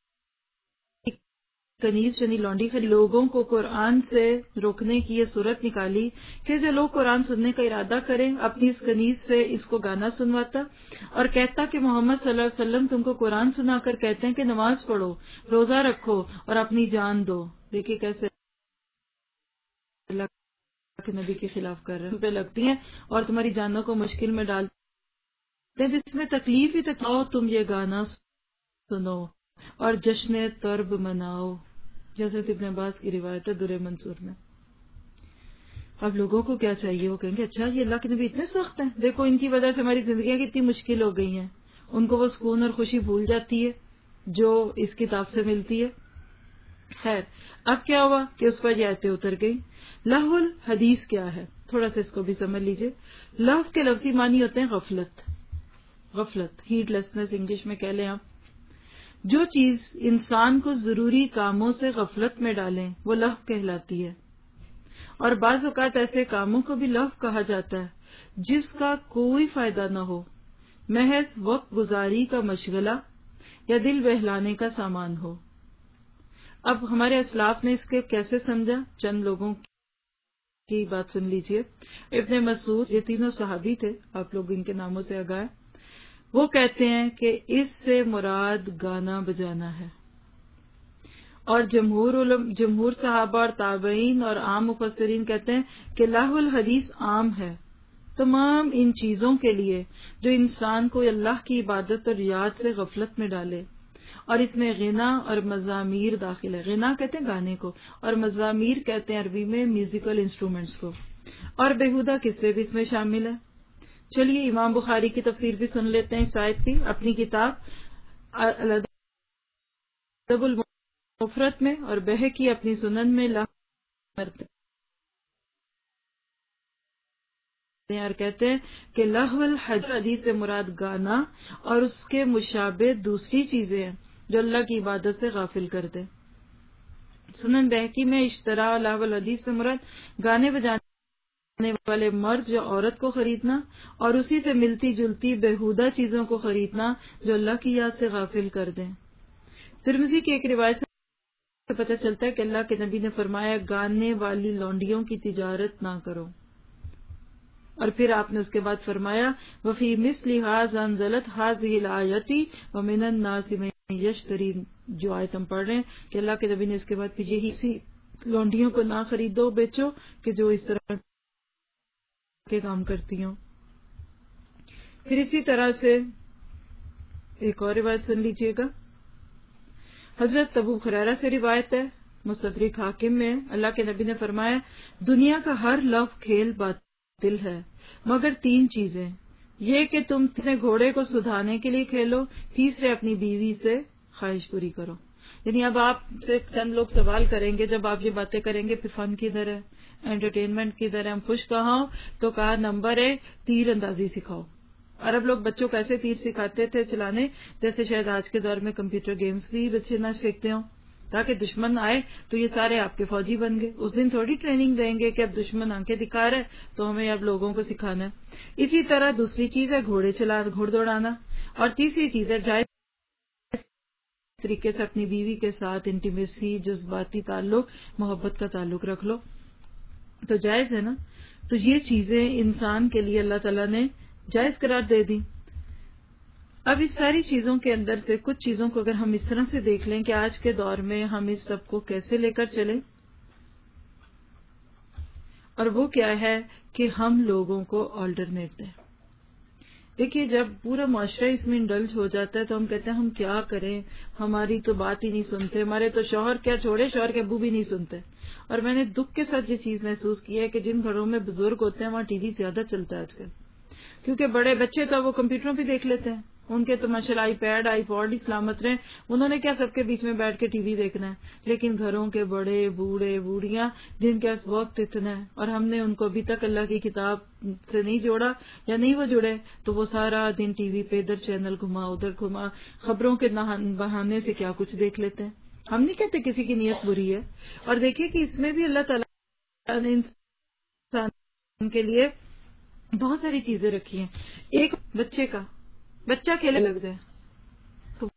کنیز یعنی لونڈی خرید لوگوں کو قرآن سے روکنے کی یہ صورت نکالی کہ جو لوگ قرآن سننے کا ارادہ کریں اپنی اس کنیز سے اس کو گانا سنواتا اور کہتا کہ محمد صلی اللہ علیہ وسلم تم کو قرآن سنا کر کہتے ہیں کہ نماز پڑھو، روزہ رکھو اور اپنی جان دو. دیکھیے کیسے اللہ کے نبی کے خلاف کر رہے ہیں، پہ لگتی ہیں اور تمہاری جانوں کو مشکل میں ڈالتے ہیں، جس میں تکلیف ہی تک تم یہ گانا سنو اور جشن ترب مناؤ. جیسے ابن عباس کی روایت ہے در منصور میں. اب لوگوں کو کیا چاہیے؟ وہ کہیں گے اچھا یہ اللہ کے نبی اتنے سخت ہیں، دیکھو ان کی وجہ سے ہماری زندگیاں کتنی مشکل ہو گئی ہیں. ان کو وہ سکون اور خوشی بھول جاتی ہے جو اس کتاب سے ملتی ہے. خیر اب کیا ہوا کہ اس پر یہ آیتیں اتر گئی. لہو الحدیث کیا ہے؟ تھوڑا سا اس کو بھی سمجھ لیجئے. لہو کے لفظی معنی ہوتے ہیں غفلت، غفلت ہیڈ لیسنس انگلش میں کہہ لیں آپ. جو چیز انسان کو ضروری کاموں سے غفلت میں ڈالیں وہ لہو کہلاتی ہے. اور بعض اوقات ایسے کاموں کو بھی لہو کہا جاتا ہے جس کا کوئی فائدہ نہ ہو، محض وقت گزاری کا مشغلہ یا دل بہلانے کا سامان ہو. اب ہمارے اسلاف نے اس کے کیسے سمجھا؟ چند لوگوں کی بات سن لیجئے. ابن مسعود، یہ تینوں صحابی تھے، آپ لوگ ان کے ناموں سے آگاہ ہیں. وہ کہتے ہیں کہ اس سے مراد گانا بجانا ہے. اور جمہور علم جمہور صحابہ اور تابعین اور عام مفسرین کہتے ہیں کہ لہو الحدیث عام ہے تمام ان چیزوں کے لیے جو انسان کو اللہ کی عبادت اور یاد سے غفلت میں ڈالے. اور اس میں غنا اور مزامیر داخل ہے. غنا کہتے ہیں گانے کو اور مزامیر کہتے ہیں عربی میں میوزیکل انسٹرومنٹس کو. اور بیہودہ قصے بھی اس میں شامل ہیں. چلیے امام بخاری کی تفسیر بھی سن لیتے ہیں اس آیت کی اپنی کتاب الادب المفرد میں، اور بہقی اپنی سنن میں لہو اور کہتے ہیں کہ لہو الحدیث سے مراد گانا اور اس کے مشابہ دوسری چیزیں ہیں جو اللہ کی عبادت سے غافل کر دے. سنن بہقی میں اشترا لہو الحدیث سے مراد گانے بجانے والے مرد جو عورت کو خریدنا اور اسی سے ملتی جلتی بےہودہ چیزوں کو خریدنا جو اللہ کی یاد سے غافل کر دیں. ترمذی کی ایک روایت سے پتہ چلتا ہے کہ اللہ کے نبی نے فرمایا گانے والی لونڈیوں کی تجارت نہ کرو. اور پھر آپ نے اس کے بعد فرمایا وفی مثل ھذا انزلت ھذہ الآیۃ ومن الناس من یشتری، جو آیت ہم پڑھ رہے ہیں کہ اللہ کے نبی نے اس کے بعد پھر یہی سی لونڈیوں کو نہ خریدو بیچو کہ جو اس طرح کے کام کرتی ہوں. پھر اسی طرح سے ایک اور روایت سن لیجئے گا. حضرت ابو ہریرہ سے روایت ہے، مستدرک حاکم میں، اللہ کے نبی نے فرمایا دنیا کا ہر لفظ کھیل باطل ہے مگر تین چیزیں، یہ کہ تم اپنے گھوڑے کو سدھانے کے لیے کھیلو، تیسرے اپنی بیوی سے خواہش پوری کرو۔ یعنی اب آپ سے چند لوگ سوال کریں گے جب آپ یہ باتیں کریں گے پھر فن کدھر ہے، انٹرٹینمنٹ کدھر ہے، ہم خوش کہاں ہو، تو کہا نمبر ایک تیر اندازی سکھاؤ۔ عرب لوگ بچوں کو ایسے تیر سکھاتے تھے چلانے جیسے شاید آج کے دور میں کمپیوٹر گیمز بھی بچے نہ سیکھتے ہوں، تاکہ دشمن آئے تو یہ سارے آپ کے فوجی بن گئے۔ اس دن تھوڑی ٹریننگ دیں گے کہ اب دشمن آنکھیں دکھا رہے تو ہمیں اب لوگوں کو سکھانا ہے۔ اسی طرح دوسری چیز ہے گھوڑے چلا گھوڑ دوڑانا، اور تیسری چیز ہے جائز طریقے سے اپنی بیوی کے ساتھ انٹیمیسی، جذباتی تعلق، محبت کا تعلق رکھ لو، تو جائز ہے نا۔ تو یہ چیزیں انسان کے لیے اللہ تعالیٰ نے جائز قرار دے دی۔ اب اس ساری چیزوں کے اندر سے کچھ چیزوں کو اگر ہم اس طرح سے دیکھ لیں کہ آج کے دور میں ہم اس سب کو کیسے لے کر چلیں، اور وہ کیا ہے کہ ہم لوگوں کو آلٹرنیٹ دیں۔ دیکھیے جب پورا معاشرہ اس میں انڈلج ہو جاتا ہے تو ہم کہتے ہیں ہم کیا کریں، ہماری تو بات ہی نہیں سنتے، ہمارے تو شوہر کیا چھوڑے شوہر کے ابو بھی نہیں سنتے۔ اور میں نے دکھ کے ساتھ یہ چیز محسوس کی ہے کہ جن گھروں میں بزرگ ہوتے ہیں وہاں ٹی وی زیادہ چلتا ہے آج کل، کیونکہ بڑے بچے تو وہ کمپیوٹروں پہ دیکھ لیتے ہیں، ان کے تو ماشاءاللہ آئی پیڈ آئی پوڈ ہی سلامت رہے، انہوں نے کیا سب کے بیچ میں بیٹھ کے ٹی وی دیکھنا ہے۔ لیکن گھروں کے بڑے بوڑھے بوڑھیاں جن کے پاس وقت اتنا ہے اور ہم نے ان کو ابھی تک اللہ کی کتاب سے نہیں جوڑا یا نہیں وہ جڑے، تو وہ سارا دن ٹی وی پہ ادھر چینل گھما ادھر گھما خبروں کے بہانے سے کیا کچھ دیکھ لیتے ہیں۔ ہم نہیں کہتے کسی کی نیت بری ہے، اور دیکھیے کہ اس میں بھی اللہ تعالیٰ نے انسان کے لیے بہت ساری چیزیں رکھی ہیں۔ ایک بچے کا بچہ کھیلنے لگ جائے تو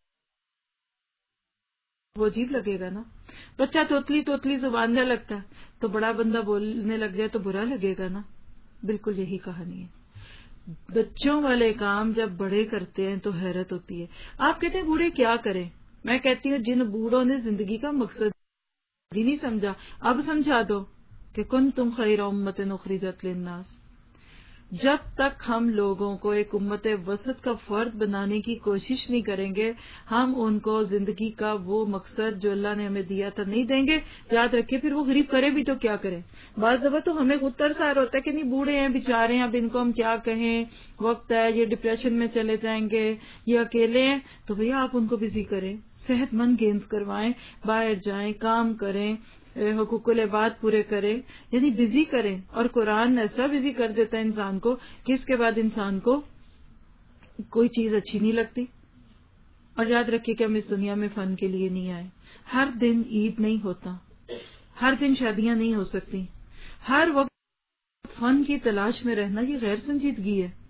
وہ عجیب لگے گا نا، بچہ توتلی توتلی زبان میں لگتا ہے تو بڑا بندہ بولنے لگ جائے تو برا لگے گا نا۔ بالکل یہی کہانی ہے، بچوں والے کام جب بڑے کرتے ہیں تو حیرت ہوتی ہے۔ آپ کہتے ہیں بوڑھے کیا کریں، میں کہتی ہوں جن بوڑھوں نے زندگی کا مقصد ہی نہیں سمجھا اب سمجھا دو کہ کنتم خیر امۃ اخرجت للناس۔ جب تک ہم لوگوں کو ایک امت وسط کا فرد بنانے کی کوشش نہیں کریں گے، ہم ان کو زندگی کا وہ مقصد جو اللہ نے ہمیں دیا تھا نہیں دیں گے۔ یاد رکھیں پھر وہ غریب کرے بھی تو کیا کریں۔ بعض دفعہ تو ہمیں خود ترس آ رہا ہوتا ہے کہ نہیں بوڑھے ہیں بیچارے ہیں، اب ان کو ہم کیا کہیں، وقت ہے یہ ڈپریشن میں چلے جائیں گے، یہ اکیلے ہیں، تو بھیا آپ ان کو بزی کریں، صحت مند گیمز کروائیں، باہر جائیں، کام کریں، حقوق العباد پورے کریں، یعنی بزی کریں۔ اور قرآن ایسا بزی کر دیتا ہے انسان کو کہ اس کے بعد انسان کو کوئی چیز اچھی نہیں لگتی۔ اور یاد رکھیے کہ ہم اس دنیا میں فن کے لیے نہیں آئے۔ ہر دن عید نہیں ہوتا، ہر دن شادیاں نہیں ہو سکتی، ہر وقت فن کی تلاش میں رہنا یہ غیر سنجیدگی ہے۔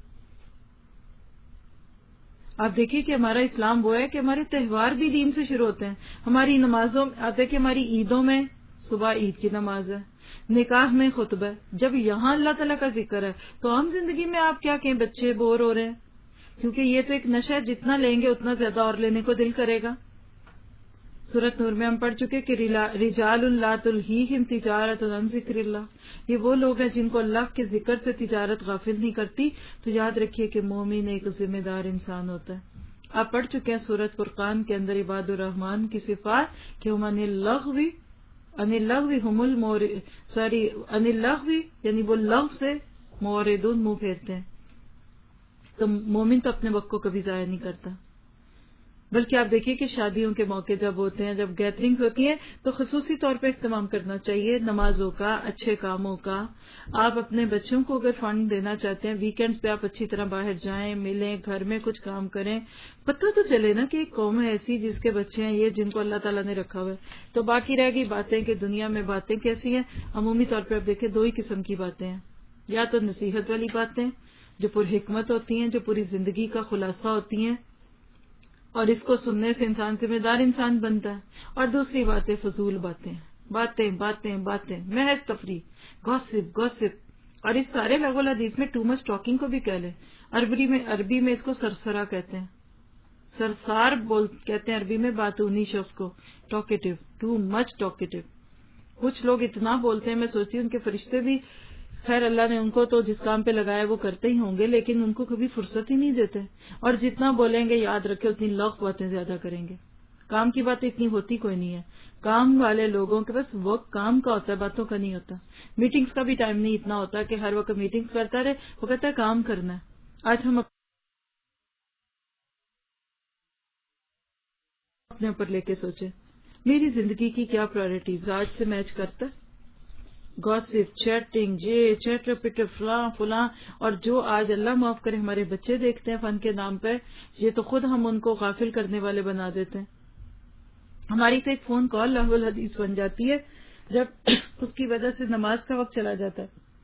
آپ دیکھیے کہ ہمارا اسلام وہ ہے کہ ہمارے تہوار بھی دین سے شروع ہوتے ہیں۔ ہماری نمازوں آپ دیکھیں ہماری عیدوں میں صبح عید کی نماز ہے، نکاح میں خطبہ ہے۔ جب یہاں اللہ تعالیٰ کا ذکر ہے تو عام زندگی میں آپ کیا کہیں بچے بور ہو رہے ہیں، کیونکہ یہ تو ایک نشہ ہے، جتنا لیں گے اتنا زیادہ اور لینے کو دل کرے گا۔ سورۃ نور میں ہم پڑھ چکے کہ رجال لا تلہیہم تجارۃ عن ذکر اللہ، یہ وہ لوگ ہیں جن کو اللہ کے ذکر سے تجارت غافل نہیں کرتی۔ تو یاد رکھیے کہ مومن ایک ذمہ دار انسان ہوتا ہے۔ آپ پڑھ چکے ہیں سورۃ فرقان کے اندر عباد الرحمان کی صفات کہ ہم ان اللغو ان اللغو ہم المور سوری ان اللغو یعنی وہ لغو سے موردون منہ پھیرتے ہیں۔ تو مومن تو اپنے وقت کو کبھی ضائع نہیں کرتا، بلکہ آپ دیکھیے کہ شادیوں کے موقع جب ہوتے ہیں، جب گیدرنگز ہوتی ہیں تو خصوصی طور پہ اہتمام کرنا چاہیے نمازوں کا، اچھے کاموں کا۔ آپ اپنے بچوں کو اگر فنڈ دینا چاہتے ہیں، ویکینڈز پہ آپ اچھی طرح باہر جائیں، ملیں، گھر میں کچھ کام کریں، پتہ تو چلے نا کہ ایک قوم ہے ایسی جس کے بچے ہیں یہ جن کو اللہ تعالیٰ نے رکھا ہوا ہے۔ تو باقی رہ گئی باتیں کہ دنیا میں باتیں کیسی ہیں۔ عمومی طور پہ آپ دیکھیں دو ہی قسم کی باتیں ہیں، یا تو نصیحت والی باتیں جو پر حکمت ہوتی ہیں، جو پوری زندگی کا خلاصہ ہوتی ہیں، اور اس کو سننے سے انسان ذمہ دار انسان بنتا ہے، اور دوسری باتیں فضول باتیں باتیں باتیں باتیں محض تفریح، گوسپ گوسپ اور اس سارے لغو الحدیث میں ٹو مچ ٹاکنگ کو بھی کہہ لیں۔ عربی میں عربی میں اس کو سرسرا کہتے ہیں، سرسار بول کہتے ہیں عربی میں باتونی شخص کو، ٹاکیٹو، ٹو مچ ٹاکیٹو۔ کچھ لوگ اتنا بولتے ہیں میں سوچتی ہوں ان کے فرشتے بھی، خیر اللہ نے ان کو تو جس کام پہ لگایا وہ کرتے ہی ہوں گے، لیکن ان کو کبھی فرصت ہی نہیں دیتے، اور جتنا بولیں گے یاد رکھے اتنی لغو باتیں زیادہ کریں گے۔ کام کی بات اتنی ہوتی کوئی نہیں ہے. کام والے لوگوں کے بس وقت کام کا ہوتا ہے, باتوں کا نہیں ہوتا. میٹنگز کا بھی ٹائم نہیں اتنا ہوتا کہ ہر وقت میٹنگز کرتا رہے. وہ کہتا ہے کام کرنا ہے. آج ہم اپنے اوپر لے کے سوچیں میری زندگی کی کیا پرائرٹیز آج سے میچ کرتا ہے. گوسپ, چیٹنگ, یہ چیٹر پیٹر فلاں فلاں, اور جو آج اللہ معاف کرے ہمارے بچے دیکھتے ہیں فن کے نام پہ, یہ تو خود ہم ان کو غافل کرنے والے بنا دیتے ہیں. ہماری تو ایک فون کال لہو الحدیث بن جاتی ہے جب اس کی وجہ سے نماز کا وقت چلا جاتا ہے.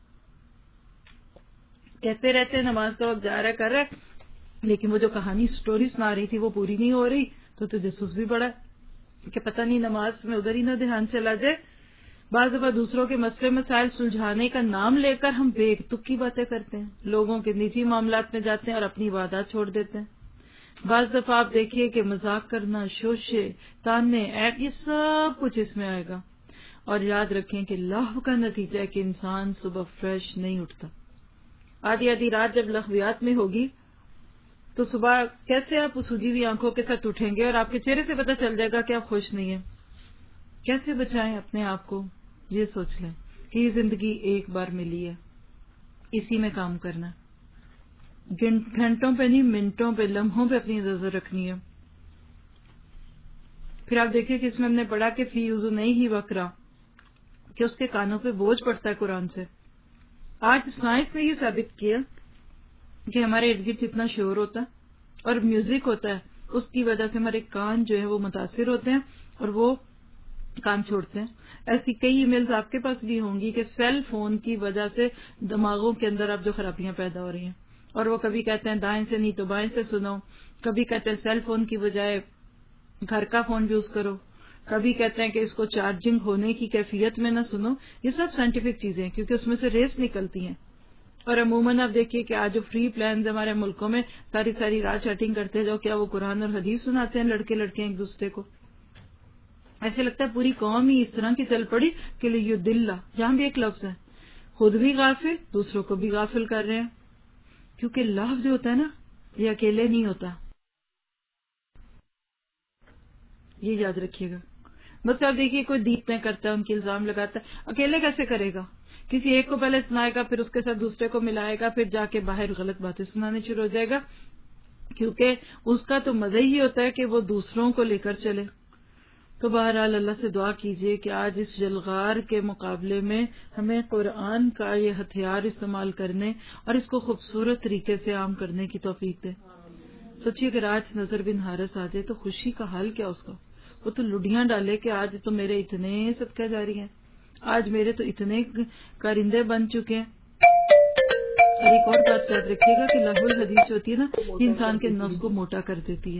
کہتے رہتے ہیں نماز کا وقت جا رہا ہے کر رہا ہے, لیکن وہ جو کہانی سٹوری سنا رہی تھی وہ پوری نہیں ہو رہی, تو تجسس بھی بڑا ہے کہ پتہ نہیں نماز میں ادھر ہی نہ دھیان چلا جائے. بعض دفعہ دوسروں کے مسئلے مسائل سلجھانے کا نام لے کر ہم بے تک کی باتیں کرتے ہیں, لوگوں کے نجی معاملات میں جاتے ہیں اور اپنی عبادات چھوڑ دیتے ہیں. بعض دفعہ آپ دیکھیے کہ مذاق کرنا, شوشے, تانے, ایٹ, یہ سب کچھ اس میں آئے گا. اور یاد رکھیں کہ لہو کا نتیجہ ہے کہ انسان صبح فریش نہیں اٹھتا. آدھی آدھی رات جب لغویات میں ہوگی تو صبح کیسے آپ سوجی ہوئی آنکھوں کے ساتھ اٹھیں گے, اور آپ کے چہرے سے پتہ چل جائے گا کہ آپ خوش نہیں ہیں. کیسے بچائیں اپنے آپ کو, یہ سوچ لیں کہ یہ زندگی ایک بار ملی ہے, اسی میں کام کرنا. گھنٹوں پہ نہیں, منٹوں پہ, لمحوں پہ اپنی نظر رکھنی ہے. پھر آپ دیکھیں کہ اس میں ہم نے پڑھا کہ فی یوزو نہیں ہی وکرا, کہ اس کے کانوں پہ بوجھ پڑتا ہے قرآن سے. آج سائنس نے یہ ثابت کیا کہ ہمارے ارد گرد جتنا شور ہوتا ہے اور میوزک ہوتا ہے, اس کی وجہ سے ہمارے کان جو ہے وہ متاثر ہوتے ہیں اور وہ کام چھوڑتے ہیں. ایسی کئی ای میلز آپ کے پاس بھی ہوں گی کہ سیل فون کی وجہ سے دماغوں کے اندر اب جو خرابیاں پیدا ہو رہی ہیں, اور وہ کبھی کہتے ہیں دائیں سے نہیں تو بائیں سے سنو, کبھی کہتے ہیں سیل فون کی بجائے گھر کا فون یوز کرو, کبھی کہتے ہیں کہ اس کو چارجنگ ہونے کی کیفیت میں نہ سنو. یہ سب سائنٹیفک چیزیں ہیں کیونکہ اس میں سے ریس نکلتی ہیں. اور عموماً آپ دیکھیے کہ آج جو فری پلانز ہمارے ملکوں میں ساری ساری رات چیٹنگ کرتے ہیں, جو کیا وہ قرآن اور حدیث سناتے ہیں لڑکے لڑکیاں ایک دوسرے کو. ایسے لگتا ہے پوری قوم ہی اس طرح کی چل پڑی کہ لیدلہ, جہاں بھی ایک لفظ ہے, خود بھی غافل دوسروں کو بھی غافل کر رہے ہیں. کیونکہ لفظ جو ہوتا ہے نا یہ اکیلے نہیں ہوتا, یہ یاد رکھیے گا. بس آپ دیکھیے کوئی دیپیں کرتا ہے, ان کی الزام لگاتا ہے, اکیلے کیسے کرے گا؟ کسی ایک کو پہلے سنائے گا, پھر اس کے ساتھ دوسرے کو ملائے گا, پھر جا کے باہر غلط باتیں سنانے شروع ہو جائے گا, کیونکہ اس کا تو مزہ ہی ہوتا ہے کہ وہ دوسروں کو لے کر چلے. تو بہرحال اللہ سے دعا کیجئے کہ آج اس جلغار کے مقابلے میں ہمیں قرآن کا یہ ہتھیار استعمال کرنے اور اس کو خوبصورت طریقے سے عام کرنے کی توفیق دے. سوچیے اگر آج نظر بن حارث آ جائے تو خوشی کا حال کیا اس کا. وہ تو لڈیاں ڈالے کہ آج تو میرے اتنے صدقہ جاری ہیں, آج میرے تو اتنے کارندے بن چکے ہیں. اور ایک اور بات یاد رکھیے گا کہ لہو الحدیث ہوتی ہے نا, انسان کے نفس کو موٹا کر دیتی ہے.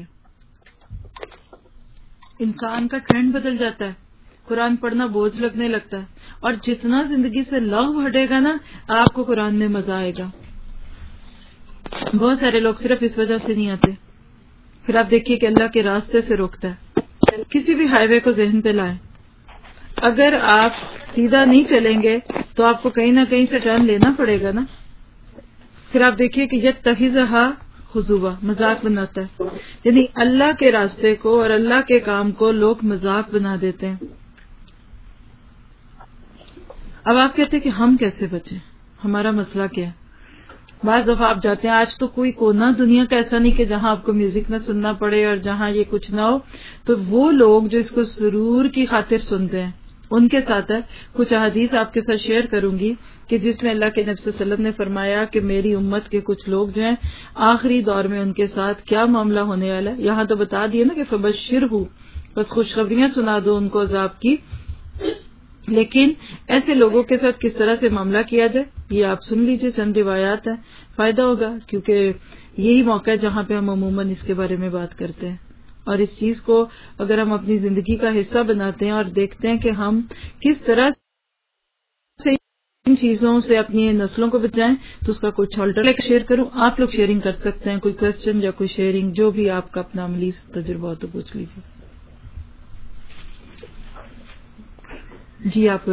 انسان کا ٹرینڈ بدل جاتا ہے, قرآن پڑھنا بوجھ لگنے لگتا ہے, اور جتنا زندگی سے لغو ہٹے گا نا آپ کو قرآن میں مزہ آئے گا. بہت سارے لوگ صرف اس وجہ سے نہیں آتے. پھر آپ دیکھیے کہ اللہ کے راستے سے روکتا ہے. کسی بھی ہائی وے کو ذہن پہ لائیں, اگر آپ سیدھا نہیں چلیں گے تو آپ کو کہیں نہ کہیں سے ٹرن لینا پڑے گا نا. پھر آپ دیکھیے کہ یتخذھا خضوع, مذاق بناتا ہے, یعنی اللہ کے راستے کو اور اللہ کے کام کو لوگ مذاق بنا دیتے ہیں. اب آپ کہتے ہیں کہ ہم کیسے بچیں, ہمارا مسئلہ کیا ہے؟ بعض دفعہ آپ جاتے ہیں, آج تو کوئی کونا دنیا کا ایسا نہیں کہ جہاں آپ کو میوزک نہ سننا پڑے اور جہاں یہ کچھ نہ ہو. تو وہ لوگ جو اس کو سرور کی خاطر سنتے ہیں ان کے ساتھ ہے. کچھ احادیث آپ کے ساتھ شیئر کروں گی کہ جس میں اللہ کے نبی صلی اللہ علیہ وسلم نے فرمایا کہ میری امت کے کچھ لوگ جو ہیں آخری دور میں ان کے ساتھ کیا معاملہ ہونے والا ہے. یہاں تو بتا دیے نا کہ فبشرہ, بس خوشخبریاں سنا دو ان کو عذاب کی. لیکن ایسے لوگوں کے ساتھ کس طرح سے معاملہ کیا جائے یہ آپ سن لیجئے, چند روایات ہیں, فائدہ ہوگا, کیونکہ یہی موقع ہے جہاں پہ ہم عموماً اس کے بارے میں بات کرتے ہیں. اور اس چیز کو اگر ہم اپنی زندگی کا حصہ بناتے ہیں اور دیکھتے ہیں کہ ہم کس طرح سے ان چیزوں سے اپنی نسلوں کو بچائیں تو اس کا کچھ آلٹر شیئر کروں. آپ لوگ شیئرنگ کر سکتے ہیں, کوئی کوشچن یا کوئی شیئرنگ جو بھی آپ کا اپنا عملی تجربہ ہو تو پوچھ لیجیے. جی آپ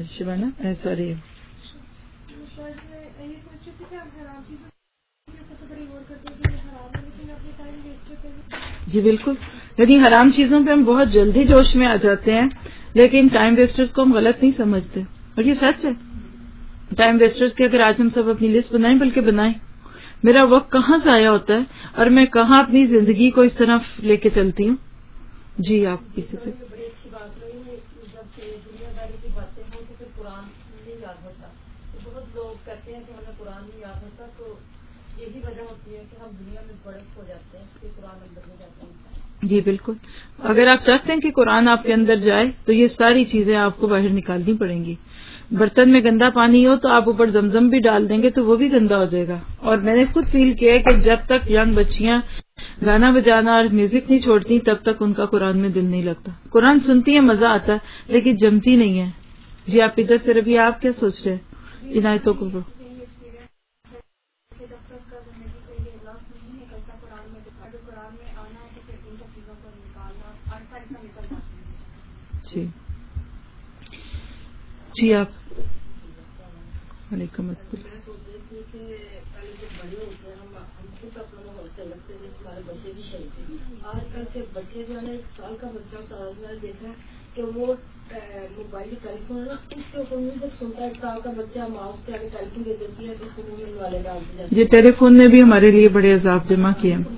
شبانہ سوری جی بالکل، یعنی حرام چیزوں پہ ہم بہت جلدی جوش میں آ جاتے ہیں، لیکن ٹائم ویسٹرز کو ہم غلط نہیں سمجھتے، اور یہ سچ ہے۔ ٹائم ویسٹرز کی اگر آج ہم سب اپنی لسٹ بنائیں، بلکہ بنائیں، میرا وقت کہاں ضائع ہوتا ہے اور میں کہاں اپنی زندگی کو اس طرح لے کے چلتی ہوں۔ جی آپ پیچھے سے بڑی اچھی بات رہی ہے، جب دنیا داری کی باتیں ہوں تو پھر قرآن نہیں یاد ہوتا۔ بہت لوگ کہتے ہیں کہ ہمیں قرآن نہیں یاد ہوتا، تو یہی وجہ ہوتی ہے کہ ہم دنیا میں بڑے ہو جاتے ہیں، اس کے قرآن اندر ہو جاتے ہیں۔ جی بالکل، اگر آپ چاہتے ہیں کہ قرآن آپ کے اندر جائے تو یہ ساری چیزیں آپ کو باہر نکالنی پڑیں گی۔ برتن میں گندا پانی ہو تو آپ اوپر زمزم بھی ڈال دیں گے تو وہ بھی گندا ہو جائے گا۔ اور میں نے خود فیل کیا ہے کہ جب تک ینگ بچیاں گانا بجانا اور میوزک نہیں چھوڑتی تب تک ان کا قرآن میں دل نہیں لگتا۔ قرآن سنتی ہیں، مزہ آتا ہے، لیکن جمتی نہیں ہے۔ جی آپ ادھر سے ربی، آپ کیا سوچ رہے ہیں ان آیتوں کو؟ جی جی آپ وعلیکم السلام۔ میں سوچ رہی تھی کہ پہلے جب بڑے ہوتے ہیں ہم ہم خود اپنا ماحول سے لگتے تھے، ہمارے بچے بھی صحیح تھے۔ آج کل کے بچے جو ہے نا، ایک سال کا بچہ سال میں دیکھا ہے کہ وہ موبائل ٹیلی فون ہے نا، اس کے اوپر میوزک سنتا ہے۔ ایک سال کا بچہ ماؤس کے آگے ٹیلی فون دے دیتی ہے تو اس کو منہ والے ڈالتے جاتے ہیں۔ جی ٹیلی فون نے بھی ہمارے لیے بڑے عذاب جمع کیے ہیں،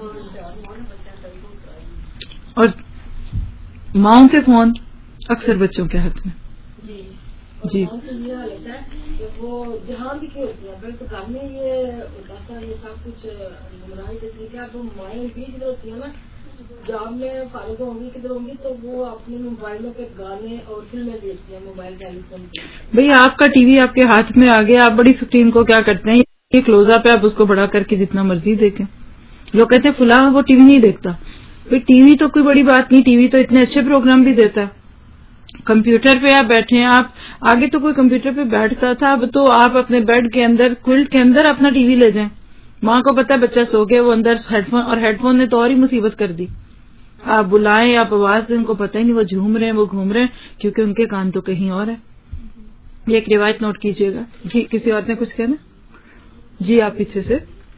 اور ماؤں کے فون اکثر بچوں کے ہاتھ میں۔ جی جی یہ حالت ہے کہ وہ جہاں بھی کی ہوتی ہے، بلکہ گھر میں یہ ہوتا تھا، یہ سب کچھ گمراہی دیتی ہے کہ اب مائیں بھی جدھر ہوتی ہیں نا، جاب میں فارغ ہوں گی کدھر ہوں گی تو وہ اپنے موبائلوں پہ گانے اور فلمیں دیکھتی ہیں موبائل ٹیلی فون پہ۔ بھئی آپ کا ٹی وی آپ کے ہاتھ میں آ گیا، آپ بڑی اسکرین کو کیا کرتے ہیں، یہ کلوز اپ ہے، آپ اس کو بڑا کر کے جتنا مرضی دیکھیں۔ لوگ کہتے ہیں فلاں وہ ٹی وی نہیں دیکھتا، بھئی ٹی وی تو کوئی بڑی بات نہیں، ٹی وی تو اتنے اچھے پروگرام بھی دیتا ہے۔ کمپیوٹر پہ آپ بیٹھے ہیں، آپ آگے تو کوئی کمپیوٹر پہ بیٹھتا تھا، اب تو آپ اپنے بیڈ کے اندر کوئلٹ کے اندر اپنا ٹی وی لے جائیں۔ ماں کو پتا ہے بچہ سو گیا، وہ اندر ہیڈ فون، اور ہیڈ فون نے تو اور ہی مصیبت کر دی۔ آپ بلائیں، آپ آواز دیں، ان کو پتہ ہی نہیں وہ جھوم رہے ہیں، وہ گھوم رہے ہیں، کیونکہ ان کے کان تو کہیں اور ہے۔ یہ ایک روایت نوٹ کیجئے گا۔ جی کسی اور نے کچھ کہنا؟ جی آپ پیچھے سے۔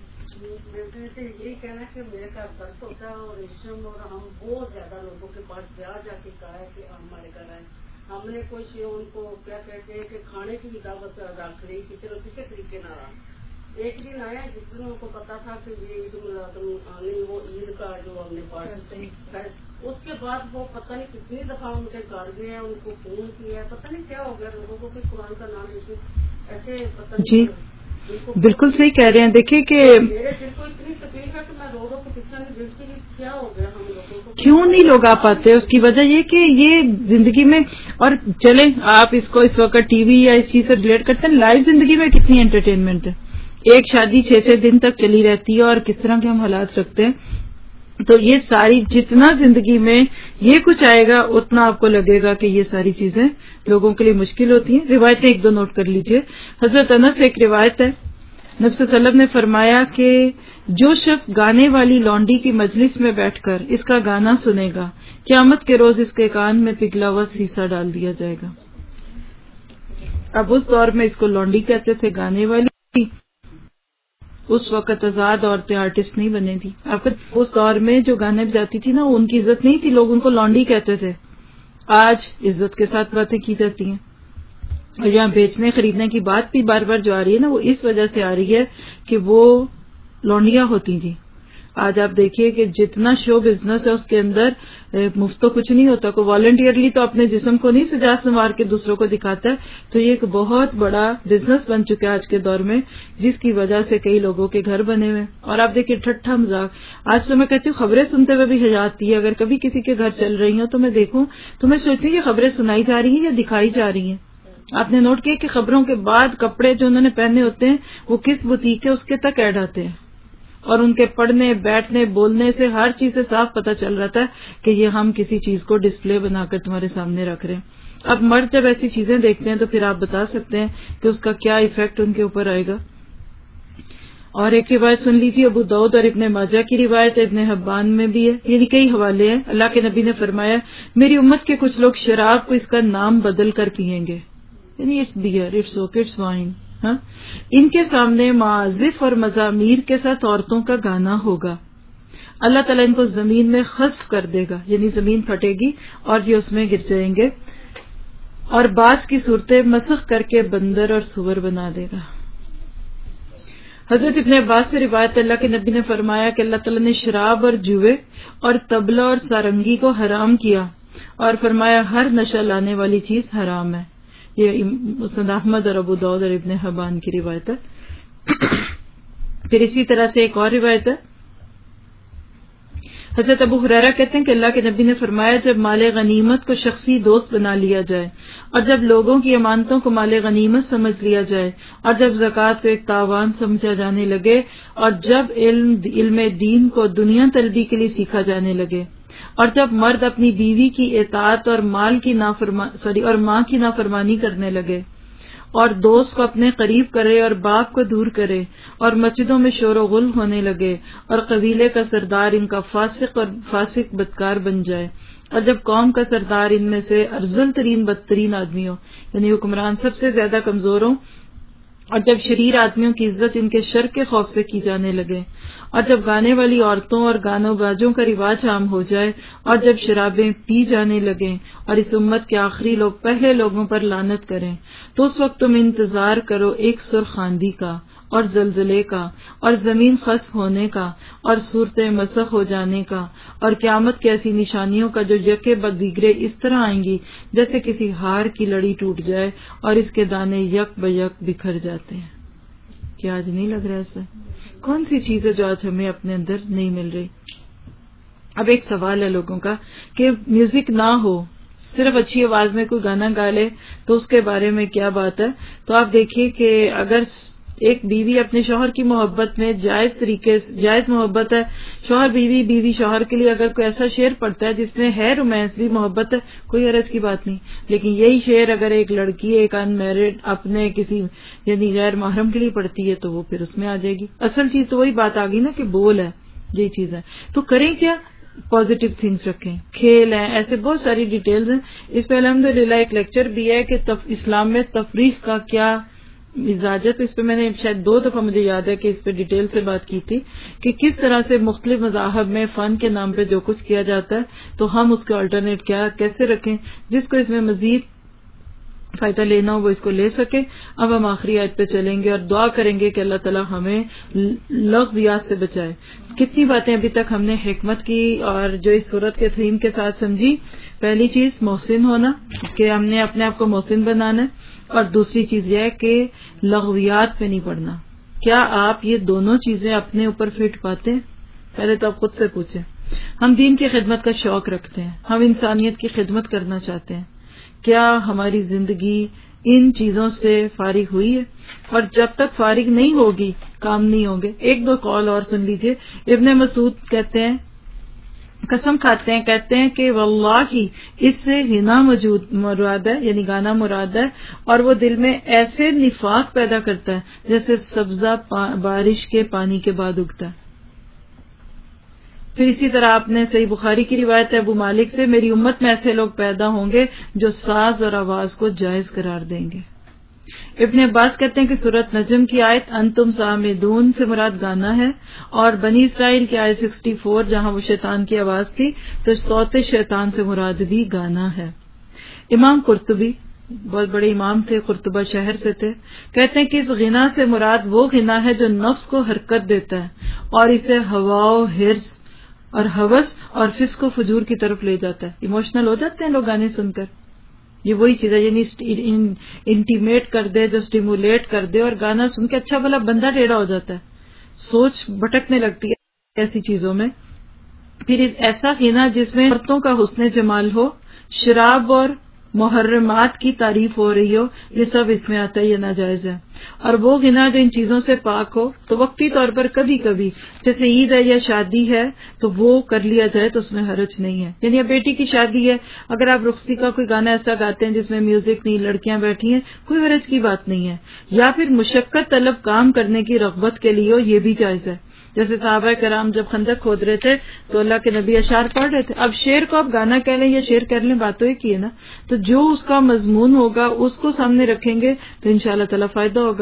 یہی کہنا ہے کہ میرے گھر درد ہوتا ہے اور ریشم، اور ہم بہت زیادہ لوگوں کے پاس جا جا کے کہا ہے کہ ہمارے گھر آئے، ہم نے کچھ ان کو کیا کہتے ہیں کہ کھانے کی دعوت رکھ رہی کسی نہ کسی طریقے نہ رہا۔ ایک دن آیا جس دن ان کو پتا تھا کہ یہ عید میلاد نہیں، وہ عید کا جو ہم نے پارٹی، اس کے بعد وہ پتہ نہیں کتنی دفعہ ان کے گھر گئے ہیں، ان کو فون کیا ہے، پتہ نہیں کیا ہو گیا لوگوں کو کہ قرآن کا نام لیتے ایسے پتہ نہیں۔ جی بالکل صحیح کہہ رہے ہیں۔ دیکھیے کہ میرے دل کو اتنی تکلیف ہے کہ میں رو رو کے پیچھے نہیں دیکھتی کہ کیا ہو گیا ہم لوگوں کو، کیوں نہیں لوگ آ پاتے، اس کی وجہ یہ کہ یہ زندگی میں، اور چلیں آپ اس کو اس وقت ٹی وی یا اس چیز سے ریلیٹ کرتے ہیں، لائف زندگی میں کتنی انٹرٹینمنٹ ہے۔ ایک شادی چھ چھ دن تک چلی رہتی ہے، اور کس طرح کے ہم حالات رکھتے ہیں، تو یہ ساری جتنا زندگی میں یہ کچھ آئے گا اتنا آپ کو لگے گا کہ یہ ساری چیزیں لوگوں کے لیے مشکل ہوتی ہیں۔ روایتیں ایک دو نوٹ کر لیجئے۔ حضرت انس ایک روایت ہے، نبی صلی اللہ علیہ وسلم نے فرمایا کہ جو شخص گانے والی لونڈی کی مجلس میں بیٹھ کر اس کا گانا سنے گا، قیامت کے روز اس کے کان میں پگھلا ہوا سیسا ڈال دیا جائے گا۔ اب اس دور میں اس کو لونڈی کہتے تھے، گانے والی۔ اس وقت آزاد عورتیں آرٹسٹ نہیں بنے تھی۔ آپ اس دور میں جو گانے بجاتی تھی نا، ان کی عزت نہیں تھی، لوگ ان کو لونڈی کہتے تھے۔ آج عزت کے ساتھ باتیں کی جاتی ہیں، اور یہاں بیچنے خریدنے کی بات بھی بار بار جو آ رہی ہے نا، وہ اس وجہ سے آ رہی ہے کہ وہ لونڈیاں ہوتی تھیں۔ آج آپ دیکھیے کہ جتنا شو بزنس ہے اس کے اندر مفت تو کچھ نہیں ہوتا، کوئی والنٹیئرلی تو اپنے جسم کو نہیں سجا سنوار کے دوسروں کو دکھاتا ہے، تو یہ ایک بہت بڑا بزنس بن چکا ہے آج کے دور میں، جس کی وجہ سے کئی لوگوں کے گھر بنے ہوئے۔ اور آپ دیکھیے ٹھٹھا مذاق، آج تو میں کہتی ہوں خبریں سنتے ہوئے بھی حیا آتی ہے، اگر کبھی کسی کے گھر چل رہی ہوں تو میں دیکھوں تو میں سوچتی ہوں کہ خبریں سنائی جا رہی ہیں یا دکھائی جا رہی ہیں۔ آپ نے نوٹ کیا کہ خبروں کے بعد کپڑے جو انہوں نے پہنے ہوتے ہیں وہ کس بوتیک کے اس کے تک ایڈ آتے ہیں، اور ان کے پڑھنے بیٹھنے بولنے سے ہر چیز سے صاف پتہ چل رہا ہے کہ یہ ہم کسی چیز کو ڈسپلے بنا کر تمہارے سامنے رکھ رہے ہیں۔ اب مرد جب ایسی چیزیں دیکھتے ہیں تو پھر آپ بتا سکتے ہیں کہ اس کا کیا ایفیکٹ ان کے اوپر آئے گا۔ اور ایک روایت سن لیجیے، ابو داؤد اور ابن ماجہ کی روایت، ابن حبان میں بھی ہے، یعنی کئی حوالے ہیں۔ اللہ کے نبی نے فرمایا میری امت کے کچھ لوگ شراب کو اس کا نام بدل کر پیئیں گے، یعنی it's beer, it's okay, it's wine, ہاں ان کے سامنے معازف اور مزامیر کے ساتھ عورتوں کا گانا ہوگا. اللہ تعالیٰ ان کو زمین میں خسف کر دے گا، یعنی زمین پھٹے گی اور یہ اس میں گر جائیں گے، اور بعض کی صورتیں مسخ کر کے بندر اور سور بنا دے گا. حضرت ابن عباس سے روایت اللہ کے نبی نے فرمایا کہ اللہ تعالیٰ نے شراب اور جوئے اور طبلہ اور سارنگی کو حرام کیا اور فرمایا ہر نشہ لانے والی چیز حرام ہے. یہ مسند احمد اور ابو داؤد اور ابن حبان کی روایت ہے. پھر اسی طرح سے ایک اور روایت ہے، حضرت ابو ہریرہ کہتے ہیں کہ اللہ کے نبی نے فرمایا جب مال غنیمت کو شخصی دوست بنا لیا جائے اور جب لوگوں کی امانتوں کو مال غنیمت سمجھ لیا جائے اور جب زکوٰۃ کو ایک تاوان سمجھا جانے لگے اور جب علم علم دین کو دنیا طلبی کے لیے سیکھا جانے لگے اور جب مرد اپنی بیوی کی اطاعت اور مال کی نافرما سوری اور ماں کی نافرمانی کرنے لگے اور دوست کو اپنے قریب کرے اور باپ کو دور کرے اور مسجدوں میں شور و غل ہونے لگے اور قبیلے کا سردار ان کا فاسق اور فاسق بدکار بن جائے اور جب قوم کا سردار ان میں سے ارذل ترین بدترین آدمی ہو، یعنی حکمران سب سے زیادہ کمزور ہوں، اور جب شریر آدمیوں کی عزت ان کے شر کے خوف سے کی جانے لگے اور جب گانے والی عورتوں اور گانوں باجوں کا رواج عام ہو جائے اور جب شرابیں پی جانے لگیں اور اس امت کے آخری لوگ پہلے لوگوں پر لعنت کریں، تو اس وقت تم انتظار کرو ایک سرخ آندھی کا اور زلزلے کا اور زمین خسف ہونے کا اور صورتیں مسخ ہو جانے کا اور قیامت کی ایسی نشانیوں کا جو یکے بعد دیگرے اس طرح آئیں گی جیسے کسی ہار کی لڑی ٹوٹ جائے اور اس کے دانے یک بیک بکھر جاتے ہیں. کیا آج نہیں لگ رہا ایسا؟ کون سی چیز ہے جو آج ہمیں اپنے اندر نہیں مل رہی؟ اب ایک سوال ہے لوگوں کا کہ میوزک نہ ہو، صرف اچھی آواز میں کوئی گانا گا لے تو اس کے بارے میں کیا بات ہے؟ تو آپ دیکھیے کہ اگر ایک بیوی اپنے شوہر کی محبت میں جائز طریقے سے جائز محبت ہے، شوہر بیوی بیوی شوہر کے لیے اگر کوئی ایسا شعر پڑتا ہے جس میں ہے رومانس بھی محبت ہے، کوئی حرج کی بات نہیں. لیکن یہی شعر اگر ایک لڑکی ایک ان میرڈ اپنے کسی یعنی غیر محرم کے لیے پڑتی ہے تو وہ پھر اس میں آ جائے گی. اصل چیز تو وہی بات آ گئی نا کہ بول ہے، یہی چیز ہے. تو کریں کیا؟ پازیٹیو تھنگس رکھیں، کھیل ہیں، ایسے بہت ساری ڈیٹیلز ہیں. اس پہ الحمدللہ ایک لیکچر بھی ہے کہ اسلام میں تفریح کا کیا مزاج ہے، تو اس پہ میں نے شاید دو دفعہ مجھے یاد ہے کہ اس پہ ڈیٹیل سے بات کی تھی کہ کس طرح سے مختلف مذاہب میں فن کے نام پہ جو کچھ کیا جاتا ہے تو ہم اس کے آلٹرنیٹ کیا کیسے رکھیں، جس کو اس میں مزید فائدہ لینا ہو وہ اس کو لے سکے. اب ہم آخری آیت پہ چلیں گے اور دعا کریں گے کہ اللہ تعالیٰ ہمیں لغویات سے بچائے. کتنی باتیں ابھی تک ہم نے حکمت کی اور جو اس صورت کے تھیم کے ساتھ سمجھی. پہلی چیز محسن ہونا کہ ہم نے اپنے آپ کو محسن بنانا ہے، اور دوسری چیز یہ ہے کہ لغویات پہ نہیں پڑنا. کیا آپ یہ دونوں چیزیں اپنے اوپر فٹ پاتے ہیں؟ پہلے تو آپ خود سے پوچھیں. ہم دین کی خدمت کا شوق رکھتے ہیں، ہم انسانیت کی خدمت کرنا چاہتے ہیں، کیا ہماری زندگی ان چیزوں سے فارغ ہوئی ہے؟ اور جب تک فارغ نہیں ہوگی کام نہیں ہوں گے. ایک دو قول اور سن لیجئے. ابن مسعود کہتے ہیں، قسم کھاتے ہیں، کہتے ہیں کہ واللہ اس سے غنا موجود مراد ہے، یعنی گانا مراد ہے، اور وہ دل میں ایسے نفاق پیدا کرتا ہے جیسے سبزہ بارش کے پانی کے بعد اگتا ہے. پھر اسی طرح آپ نے صحیح بخاری کی روایت ہے ابو مالک سے، میری امت میں ایسے لوگ پیدا ہوں گے جو ساز اور آواز کو جائز قرار دیں گے. ابن عباس کہتے ہیں کہ سورۃ نجم کی آیت انتم سامدون سے مراد گانا ہے، اور بنی اسرائیل کی آیت چوالیس جہاں وہ شیطان کی آواز تھی تو صوت شیطان سے مراد بھی گانا ہے. امام قرطبی بہت بڑے امام تھے، قرطبہ شہر سے تھے، کہتے ہیں کہ اس غنا سے مراد وہ غنا ہے جو نفس کو حرکت دیتا ہے اور اسے ہوا و حرص اور ہوس اور فسق و فجور کی طرف لے جاتا ہے. ایموشنل ہو جاتے ہیں لوگ گانے سن کر. یہ وہی چیز ہے، یعنی انٹیمیٹ کر دے، جو اسٹیمولیٹ کر دے، اور گانا سن کے اچھا بھلا بندہ ٹیڑھا ہو جاتا ہے، سوچ بھٹکنے لگتی ہے ایسی چیزوں میں. پھر ایسا غنا جس میں عورتوں کا حسن جمال ہو، شراب اور محرمات کی تعریف ہو رہی ہو، یہ سب اس میں آتا ہے، یہ ناجائز ہے. اور وہ غنا جو ان چیزوں سے پاک ہو تو وقتی طور پر کبھی کبھی جیسے عید ہے یا شادی ہے تو وہ کر لیا جائے تو اس میں حرج نہیں ہے. یعنی اب بیٹی کی شادی ہے، اگر آپ رخصتی کا کوئی گانا ایسا گاتے ہیں جس میں میوزک نہیں، لڑکیاں بیٹھی ہیں، کوئی حرج کی بات نہیں ہے. یا پھر مشقت طلب کام کرنے کی رغبت کے لیے ہو، یہ بھی جائز ہے. جیسے صحابہ کرام جب خندق کھود رہے تھے تو اللہ کے نبی اشعار پڑھ رہے تھے. اب شعر کو آپ گانا کہہ لیں یا شعر کہہ لیں، بات تو ایک ہی ہے نا. تو جو اس کا مضمون ہوگا اس کو سامنے رکھیں گے تو انشاءاللہ تعالی فائدہ ہوگا.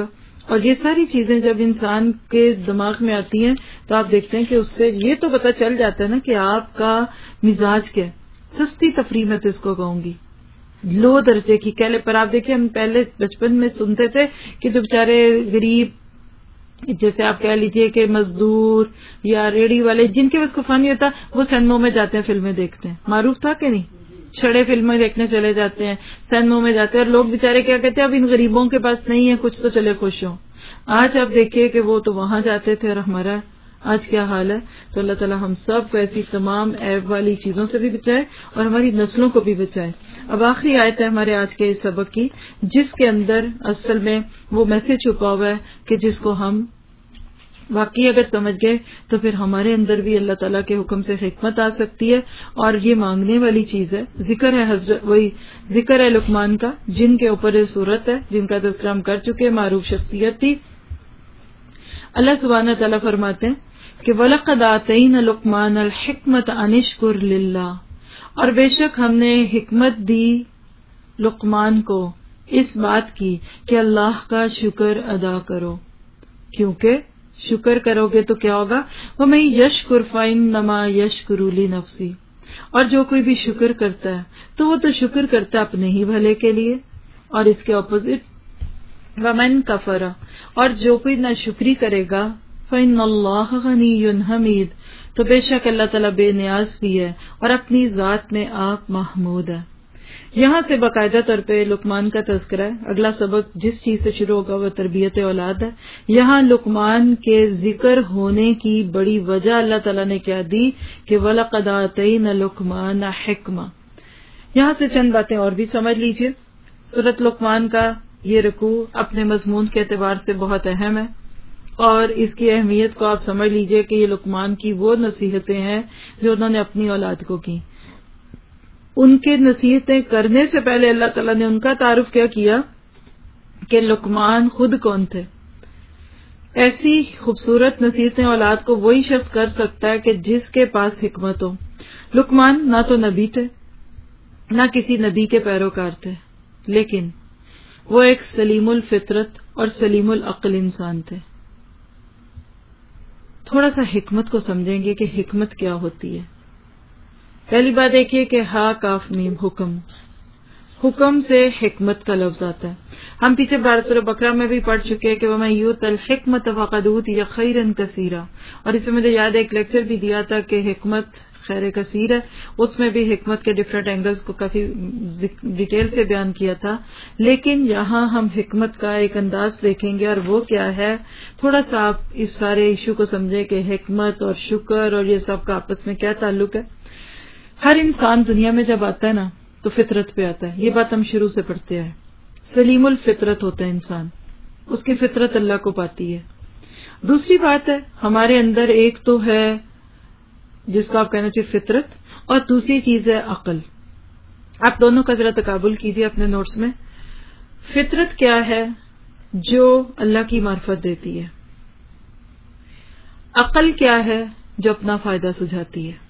اور یہ ساری چیزیں جب انسان کے دماغ میں آتی ہیں تو آپ دیکھتے ہیں کہ اس سے یہ تو پتہ چل جاتا ہے نا کہ آپ کا مزاج کیا ہے. سستی تفریح میں تو اس کو کہوں گی، لو درجے کی کہلے پر. آپ دیکھیں ہم پہلے بچپن میں سنتے تھے کہ جو بیچارے غریب، جیسے آپ کہہ لیجئے کہ مزدور یا ریڑھی والے جن کے بس کفا نہیں ہوتا وہ سینموں میں جاتے ہیں فلمیں دیکھتے ہیں. معروف تھا کہ نہیں؟ چھڑے فلمیں دیکھنے چلے جاتے ہیں، سینموں میں جاتے ہیں، اور لوگ بیچارے کیا کہتے ہیں اب ان غریبوں کے پاس نہیں ہے کچھ تو چلے خوش ہوں. آج آپ دیکھیے کہ وہ تو وہاں جاتے تھے اور ہمارا آج کیا حال ہے. تو اللہ تعالی ہم سب کو ایسی تمام عیب والی چیزوں سے بھی بچائے اور ہماری نسلوں کو بھی بچائے. اب آخری آیت ہے ہمارے آج کے اس سبق کی، جس کے اندر اصل میں وہ میسج چھپا ہوا ہے کہ جس کو ہم واقعی اگر سمجھ گئے تو پھر ہمارے اندر بھی اللہ تعالیٰ کے حکم سے حکمت آ سکتی ہے. اور یہ مانگنے والی چیز ہے. ذکر ہے حضرت وہی ذکر ہے لقمان کا، جن کے اوپر یہ صورت ہے، جن کا تذکرہ ہم کر چکے، معروف شخصیت تھی. اللہ سبحانہ تعالیٰ فرماتے ہیں کہ وَلَقَدْ آتَيْنَا لُقْمَانَ الْحِكْمَةَ أَنِ اشْكُرْ لِلَّهِ، اور بے شک ہم نے حکمت دی لقمان کو اس بات کی کہ اللہ کا شکر ادا کرو، کیونکہ شکر کرو گے تو کیا ہوگا؟ وَمَن يَشْكُرْ فَإِنَّمَا يَشْكُرُ لِنَفْسِهِ، اور جو کوئی بھی شکر کرتا ہے تو وہ تو شکر کرتا ہے اپنے ہی بھلے کے لیے. اور اس کے اپوزٹ وَمَن كَفَرَ، اور جو کوئی ناشکری کرے گا فَإِنَّ اللَّهَ غَنِيٌّ حَمِيدٌ، تو بے شک اللہ تعالیٰ بے نیاز بھی ہے اور اپنی ذات میں آپ محمود ہے. یہاں سے باقاعدہ طور پہ لقمان کا تذکرہ ہے. اگلا سبق جس چیز سے شروع ہوگا وہ تربیت اولاد ہے. یہاں لقمان کے ذکر ہونے کی بڑی وجہ اللہ تعالیٰ نے کیا دی کہ وَلَقَدْ آتَيْنَا لُقْمَانَ حِكْمَةً. یہاں سے چند باتیں اور بھی سمجھ لیجئے. سورۃ لقمان کا یہ رکوع اپنے مضمون کے اعتبار سے بہت اہم ہے، اور اس کی اہمیت کو آپ سمجھ لیجئے کہ یہ لقمان کی وہ نصیحتیں ہیں جو انہوں نے اپنی اولاد کو کی. ان کے نصیحتیں کرنے سے پہلے اللہ تعالیٰ نے ان کا تعارف کیا کیا کہ لقمان خود کون تھے. ایسی خوبصورت نصیحتیں اولاد کو وہی شخص کر سکتا ہے کہ جس کے پاس حکمت ہو. لقمان نہ تو نبی تھے نہ کسی نبی کے پیروکار تھے، لیکن وہ ایک سلیم الفطرت اور سلیم العقل انسان تھے. تھوڑا سا حکمت کو سمجھیں گے کہ حکمت کیا ہوتی ہے. پہلی بات دیکھیے کہ ہا کاف میم حکم، حکم سے حکمت کا لفظ آتا ہے. ہم پیچھے بارہ سورہ بقرہ میں بھی پڑھ چکے ہیں کہ وَمَن یُؤْتَ الْحِکْمَةَ فَقَدْ أُوتِیَ خَیْرًا کَثِیرًا، اور اس میں مجھے یاد ایک لیکچر بھی دیا تھا کہ حکمت خیر کثیر ہے. اس میں بھی حکمت کے ڈفرینٹ اینگلز کو کافی ڈیٹیل سے بیان کیا تھا. لیکن یہاں ہم حکمت کا ایک انداز دیکھیں گے، اور وہ کیا ہے. تھوڑا سا آپ اس سارے ایشو کو سمجھیں کہ حکمت اور شکر اور یہ سب کا آپس میں کیا تعلق ہے. ہر انسان دنیا میں جب آتا ہے نا تو فطرت پہ آتا ہے. یہ بات ہم شروع سے پڑھتے ہیں. سلیم الفطرت ہوتا ہے انسان، اس کی فطرت اللہ کو پاتی ہے. دوسری بات ہے ہمارے اندر ایک تو ہے جس کو آپ کہنا چاہیے فطرت، اور دوسری چیز ہے عقل. آپ دونوں کا ذرا تقابل کیجئے اپنے نوٹس میں. فطرت کیا ہے؟ جو اللہ کی معرفت دیتی ہے. عقل کیا ہے؟ جو اپنا فائدہ سجھاتی ہے.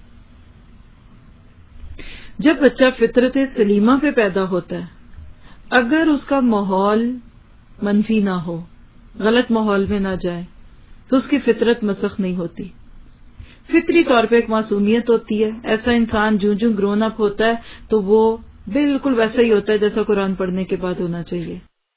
جب بچہ فطرت سلیمہ پہ پیدا ہوتا ہے، اگر اس کا ماحول منفی نہ ہو، غلط ماحول میں نہ جائے، تو اس کی فطرت مسخ نہیں ہوتی. فطری طور پہ ایک معصومیت ہوتی ہے. ایسا انسان جوں جوں گرون اپ ہوتا ہے تو وہ بالکل ویسا ہی ہوتا ہے جیسا قرآن پڑھنے کے بعد ہونا چاہیے.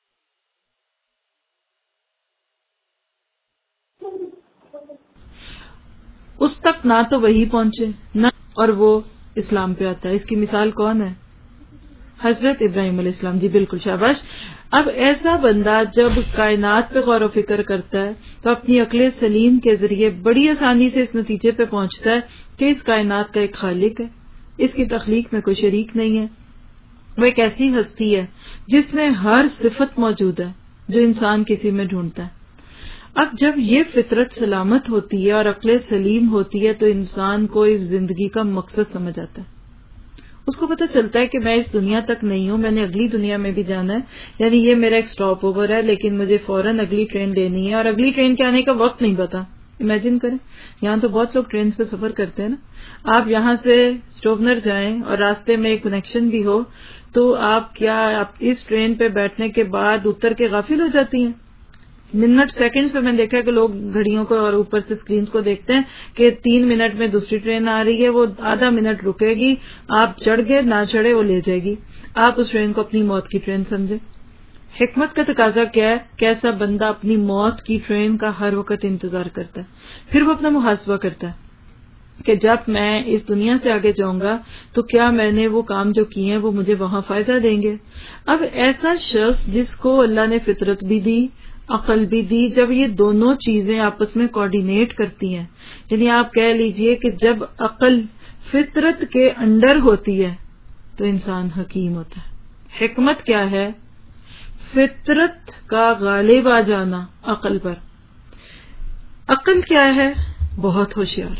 اس تک نہ تو وہی پہنچے نہ، اور وہ اسلام پہ آتا ہے. اس کی مثال کون ہے؟ حضرت ابراہیم علیہ السلام. جی بالکل، شاباش. اب ایسا بندہ جب کائنات پہ غور و فکر کرتا ہے تو اپنی عقل سلیم کے ذریعے بڑی آسانی سے اس نتیجے پہ پہنچتا ہے کہ اس کائنات کا ایک خالق ہے، اس کی تخلیق میں کوئی شریک نہیں ہے. وہ ایک ایسی ہستی ہے جس میں ہر صفت موجود ہے جو انسان کسی میں ڈھونڈتا ہے. اب جب یہ فطرت سلامت ہوتی ہے اور عقل سلیم ہوتی ہے تو انسان کو اس زندگی کا مقصد سمجھ آتا ہے. اس کو پتہ چلتا ہے کہ میں اس دنیا تک نہیں ہوں، میں نے اگلی دنیا میں بھی جانا ہے. یعنی یہ میرا ایک سٹاپ اوور ہے، لیکن مجھے فوراً اگلی ٹرین لینی ہے، اور اگلی ٹرین کے آنے کا وقت نہیں پتا. امیجن کریں، یہاں تو بہت لوگ ٹرین پہ سفر کرتے ہیں نا. آپ یہاں سے اسٹوونر جائیں اور راستے میں ایک کنیکشن بھی ہو تو آپ کیا آپ اس ٹرین پہ بیٹھنے کے بعد اتر کے غافل ہو جاتی ہیں؟ منٹ سیکنڈز پہ میں نے دیکھا کہ لوگ گھڑیوں کو اور اوپر سے اسکرینز کو دیکھتے ہیں کہ تین منٹ میں دوسری ٹرین آ رہی ہے، وہ آدھا منٹ رکے گی، آپ چڑھ گئے نہ چڑھے وہ لے جائے گی، آپ اس ٹرین کو اپنی موت کی ٹرین سمجھیں۔ حکمت کا تقاضا کیا ہے؟ کیسا بندہ اپنی موت کی ٹرین کا ہر وقت انتظار کرتا ہے، پھر وہ اپنا محاسبہ کرتا ہے کہ جب میں اس دنیا سے آگے جاؤں گا تو کیا میں نے وہ کام جو کیے ہیں وہ مجھے وہاں فائدہ دیں گے۔ اب ایسا شخص جس کو اللہ نے فطرت بھی دی، عقل بھی دی، جب یہ دونوں چیزیں آپس میں کوآرڈینیٹ کرتی ہیں، یعنی آپ کہہ لیجئے کہ جب عقل فطرت کے انڈر ہوتی ہے تو انسان حکیم ہوتا ہے۔ حکمت کیا ہے؟ فطرت کا غالب آ جانا عقل پر۔ عقل کیا ہے؟ بہت ہوشیار،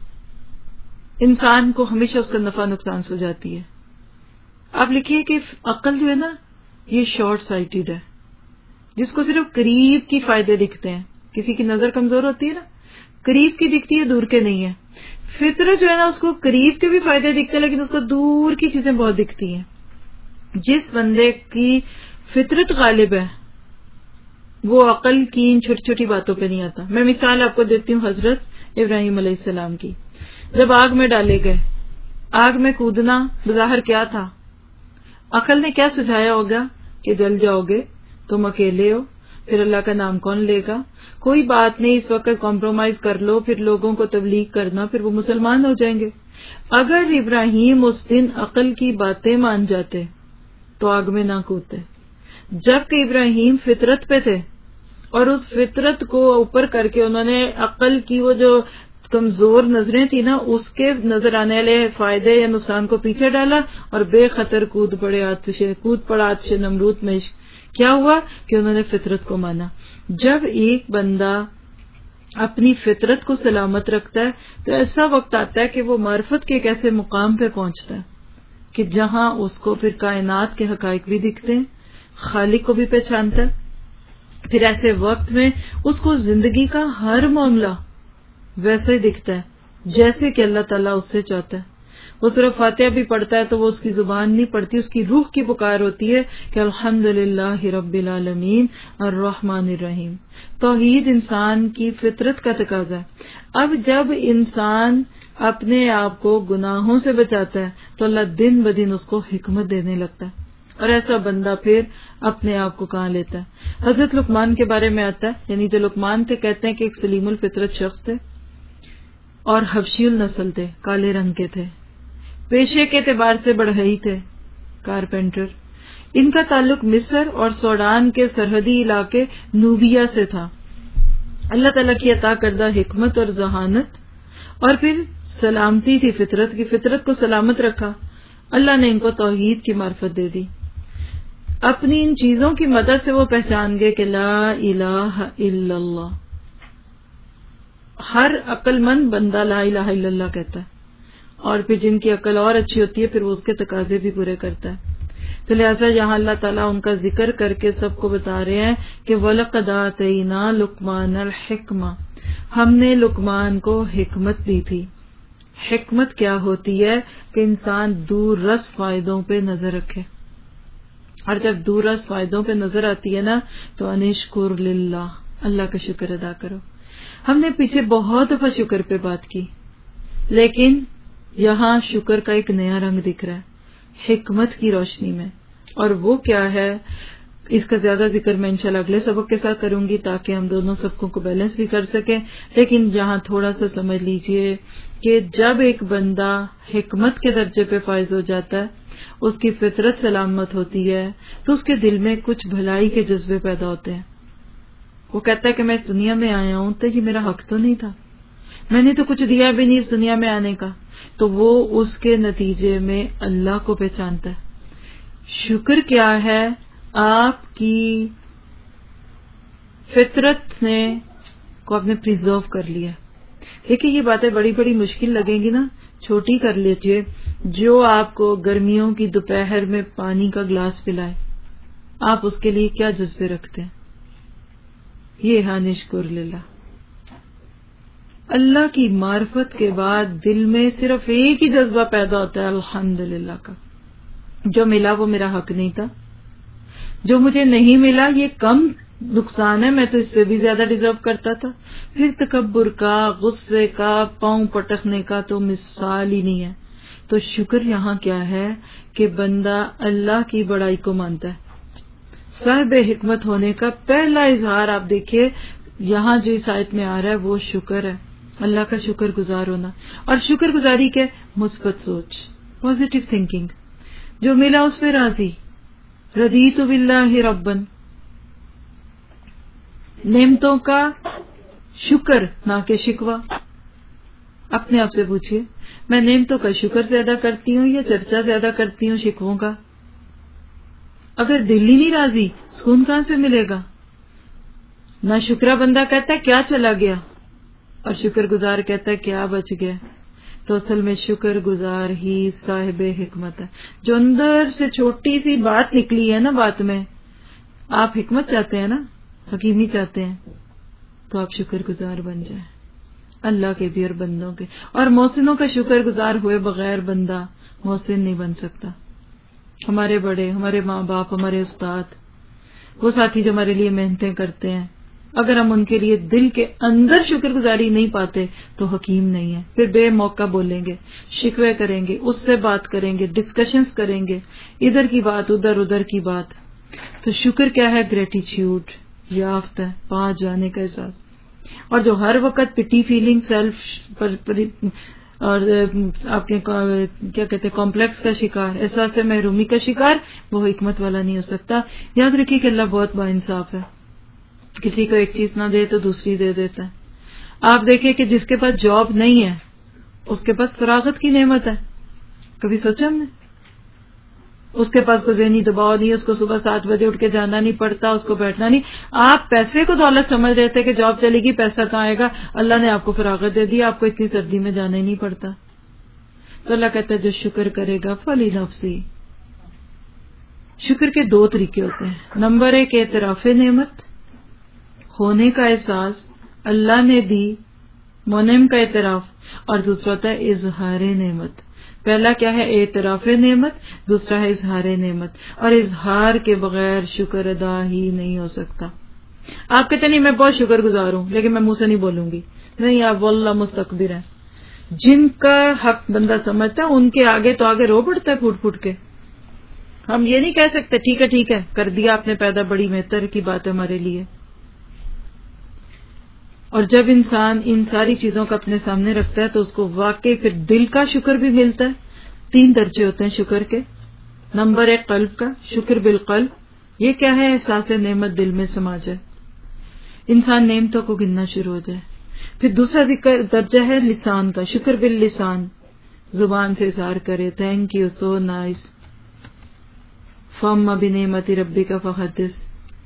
انسان کو ہمیشہ اس کا نفع نقصان سو جاتی ہے۔ آپ لکھیے کہ عقل جو ہے نا یہ شارٹ سائٹڈ ہے، جس کو صرف قریب کی فائدے دکھتے ہیں۔ کسی کی نظر کمزور ہوتی ہے نا، قریب کی دکھتی ہے، دور کے نہیں ہے۔ فطرت جو ہے نا اس کو قریب کے بھی فائدے دکھتے ہیں لیکن اس کو دور کی چیزیں بہت دکھتی ہیں۔ جس بندے کی فطرت غالب ہے وہ عقل کی ان چھوٹی چھوٹی باتوں پہ نہیں آتا۔ میں مثال آپ کو دیتی ہوں حضرت ابراہیم علیہ السلام کی۔ جب آگ میں ڈالے گئے، آگ میں کودنا بظاہر کیا تھا؟ عقل نے کیا سجھایا ہوگا کہ جل جاؤ گے، تم اکیلے ہو، پھر اللہ کا نام کون لے گا، کوئی بات نہیں، اس وقت کمپرومائز کر لو، پھر لوگوں کو تبلیغ کرنا، پھر وہ مسلمان ہو جائیں گے۔ اگر ابراہیم اس دن عقل کی باتیں مان جاتے تو آگ میں نہ کودتے، جبکہ ابراہیم فطرت پہ تھے اور اس فطرت کو اوپر کر کے انہوں نے عقل کی وہ جو کمزور نظریں تھی نا اس کے نظر آنے والے فائدے یا نقصان کو پیچھے ڈالا اور بے خطر کود پڑے آتش کود پڑا آتش نمرود میں۔ کیا ہوا کہ انہوں نے فطرت کو مانا۔ جب ایک بندہ اپنی فطرت کو سلامت رکھتا ہے تو ایسا وقت آتا ہے کہ وہ معرفت کے ایک ایسے مقام پہ پہنچتا ہے کہ جہاں اس کو پھر کائنات کے حقائق بھی دکھتے ہیں، خالق کو بھی پہچانتا ہے۔ پھر ایسے وقت میں اس کو زندگی کا ہر معاملہ ویسے ہی دکھتا ہے جیسے کہ اللہ تعالیٰ اس سے چاہتا ہے۔ وہ صرف فاتحہ بھی پڑھتا ہے تو وہ اس کی زبان نہیں پڑتی، اس کی روح کی پکار ہوتی ہے کہ الحمدللہ رب العالمین الرحمن الرحیم۔ توحید انسان کی فطرت کا تقاضا ہے۔ اب جب انسان اپنے آپ کو گناہوں سے بچاتا ہے تو اللہ دن بدن اس کو حکمت دینے لگتا ہے، اور ایسا بندہ پھر اپنے آپ کو کہاں لیتا ہے۔ حضرت لقمان کے بارے میں آتا ہے، یعنی جو لقمان تھے کہتے ہیں کہ ایک سلیم الفطرت شخص تھے اور حبشی النسل تھے، کالے رنگ کے تھے، پیشے کے اعتبار سے بڑھئی تھے، کارپینٹر۔ ان کا تعلق مصر اور سوڈان کے سرحدی علاقے نوبیا سے تھا۔ اللہ تعالیٰ کی عطا کردہ حکمت اور ذہانت اور پھر سلامتی تھی، فطرت کی فطرت کو سلامت رکھا، اللہ نے ان کو توحید کی معرفت دے دی۔ اپنی ان چیزوں کی مدد سے وہ پہچان گئے کہ لا الہ الا اللہ۔ ہر عقل مند بندہ لا الہ الا اللہ کہتا ہے، اور پھر جن کی عقل اور اچھی ہوتی ہے پھر وہ اس کے تقاضے بھی پورے کرتا ہے۔ تو لہٰذا یہاں اللہ تعالیٰ ان کا ذکر کر کے سب کو بتا رہے ہیں کہ وَلَقَدْ آتَيْنَا لُقْمَانَ الْحِكْمَةَ، ہم نے لقمان کو حکمت دی تھی۔ حکمت کیا ہوتی ہے کہ انسان دور رس فائدوں پہ نظر رکھے، اور جب دور رس فائدوں پہ نظر آتی ہے نا تو انشکر للہ، اللہ کا شکر ادا کرو۔ ہم نے پیچھے بہت دفعہ شکر پہ بات کی، لیکن یہاں شکر کا ایک نیا رنگ دکھ رہا ہے حکمت کی روشنی میں، اور وہ کیا ہے اس کا زیادہ ذکر میں انشاءاللہ اگلے سبق کے ساتھ کروں گی تاکہ ہم دونوں سبقوں کو بیلنس بھی کر سکیں۔ لیکن یہاں تھوڑا سا سمجھ لیجئے کہ جب ایک بندہ حکمت کے درجے پہ فائز ہو جاتا ہے، اس کی فطرت سلامت ہوتی ہے، تو اس کے دل میں کچھ بھلائی کے جذبے پیدا ہوتے ہیں۔ وہ کہتا ہے کہ میں اس دنیا میں آیا ہوں تو یہ میرا حق تو نہیں تھا، میں نے تو کچھ دیا بھی نہیں اس دنیا میں آنے کا، تو وہ اس کے نتیجے میں اللہ کو پہچانتا ہے۔ شکر کیا ہے؟ آپ کی فطرت نے کو آپ نے پریزرو کر لیا۔ دیکھیے یہ باتیں بڑی بڑی مشکل لگیں گی نا، چھوٹی کر لیجئے۔ جو آپ کو گرمیوں کی دوپہر میں پانی کا گلاس پلائے، آپ اس کے لیے کیا جذبے رکھتے ہیں؟ یہ ہے نشکر للہ۔ اللہ کی معرفت کے بعد دل میں صرف ایک ہی جذبہ پیدا ہوتا ہے الحمدللہ کا، جو ملا وہ میرا حق نہیں تھا، جو مجھے نہیں ملا یہ کم نقصان ہے، میں تو اس سے بھی زیادہ ڈیزرو کرتا تھا. پھر تکبر کا، غصے کا، پاؤں پٹکنے کا تو مثال ہی نہیں ہے. تو شکر یہاں کیا ہے کہ بندہ اللہ کی بڑائی کو مانتا ہے. صاحب حکمت ہونے کا پہلا اظہار آپ دیکھیے یہاں جو اس آیت میں آ رہا ہے وہ شکر ہے، اللہ کا شکر گزار ہونا. اور شکر گزاری کے مثبت سوچ، پازیٹو تھنکنگ، جو ملا اس پہ راضی. رضیت باللہ ربن، نعمتوں کا شکر نہ کہ شکوہ. اپنے آپ سے پوچھئے میں نعمتوں کا شکر زیادہ کرتی ہوں یا چرچا زیادہ کرتی ہوں شکووں کا؟ اگر دل ہی نہیں راضی سکون کہاں سے ملے گا؟ نہ شکرا بندہ کہتا ہے کیا چلا گیا، اور شکر گزار کہتا ہے کیا بچ گیا. تو اصل میں شکر گزار ہی صاحب حکمت ہے. جو اندر سے چھوٹی سی بات نکلی ہے نا بات میں، آپ حکمت چاہتے ہیں نا، حکیمی چاہتے ہیں، تو آپ شکر گزار بن جائیں اللہ کے بھی اور بندوں کے. اور محسنوں کا شکر گزار ہوئے بغیر بندہ محسن نہیں بن سکتا. ہمارے بڑے، ہمارے ماں باپ، ہمارے استاد، وہ ساتھی جو ہمارے لیے محنتیں کرتے ہیں، اگر ہم ان کے لیے دل کے اندر شکر گزاری نہیں پاتے تو حکیم نہیں ہے. پھر بے موقع بولیں گے، شکوے کریں گے، اس سے بات کریں گے، ڈسکشنز کریں گے، ادھر کی بات ادھر ادھر کی بات. تو شکر کیا ہے؟ گریٹیچیوڈ، یافت ہے، پاس جانے کا احساس. اور جو ہر وقت پٹی فیلنگ، سیلف اور آپ کے کیا کہتے ہیں کمپلیکس کا شکار، احساس محرومی کا شکار، وہ حکمت والا نہیں ہو سکتا. یاد رکھیے کہ اللہ بہت باانصاف ہے، کسی کو ایک چیز نہ دے تو دوسری دے دیتا ہے. آپ دیکھیں کہ جس کے پاس جاب نہیں ہے اس کے پاس فراغت کی نعمت ہے. کبھی سوچا ہم نے؟ اس کے پاس کوئی ذہنی دباؤ نہیں، اس کو صبح سات بجے اٹھ کے جانا نہیں پڑتا، اس کو بیٹھنا نہیں. آپ پیسے کو دولت سمجھ رہے تھے کہ جاب چلے گی پیسہ کہاں آئے گا، اللہ نے آپ کو فراغت دے دی، آپ کو اتنی سردی میں جانا ہی نہیں پڑتا. تو اللہ کہتا ہے جو شکر کرے گا فلی نفسی. شکر کے دو طریقے ہوتے ہیں. نمبر ایک اعتراف نعمت، ہونے کا احساس، اللہ نے دی، منعم کا اعتراف. اور دوسرا ہوتا ہے اظہار نعمت. پہلا کیا ہے؟ اعتراف نعمت، دوسرا ہے اظہار نعمت. اور اظہار کے بغیر شکر ادا ہی نہیں ہو سکتا. آپ کہتے نہیں میں بہت شکر گزار ہوں لیکن میں منہ سے نہیں بولوں گی. نہیں، آپ واللہ مستکبر ہیں. جن کا حق بندہ سمجھتا ہے ان کے آگے تو آگے رو پڑتا ہے پھوٹ پھوٹ کے. ہم یہ نہیں کہہ سکتے ٹھیک ہے ٹھیک ہے کر دیا آپ نے پیدا، بڑی بہتر کی بات ہے ہمارے لیے. اور جب انسان ان ساری چیزوں کو اپنے سامنے رکھتا ہے تو اس کو واقعی پھر دل کا شکر بھی ملتا ہے. تین درجے ہوتے ہیں شکر کے. نمبر ایک قلب کا، شکر بالقلب. یہ کیا ہے؟ احساس نعمت دل میں سما جائے، انسان نعمتوں کو گننا شروع ہو جائے. پھر دوسرا ذکر درجہ ہے لسان کا، شکر باللسان، زبان سے اظہار کرے تھینک یو، سو نائس. فاما بنعمت ربک فحدث،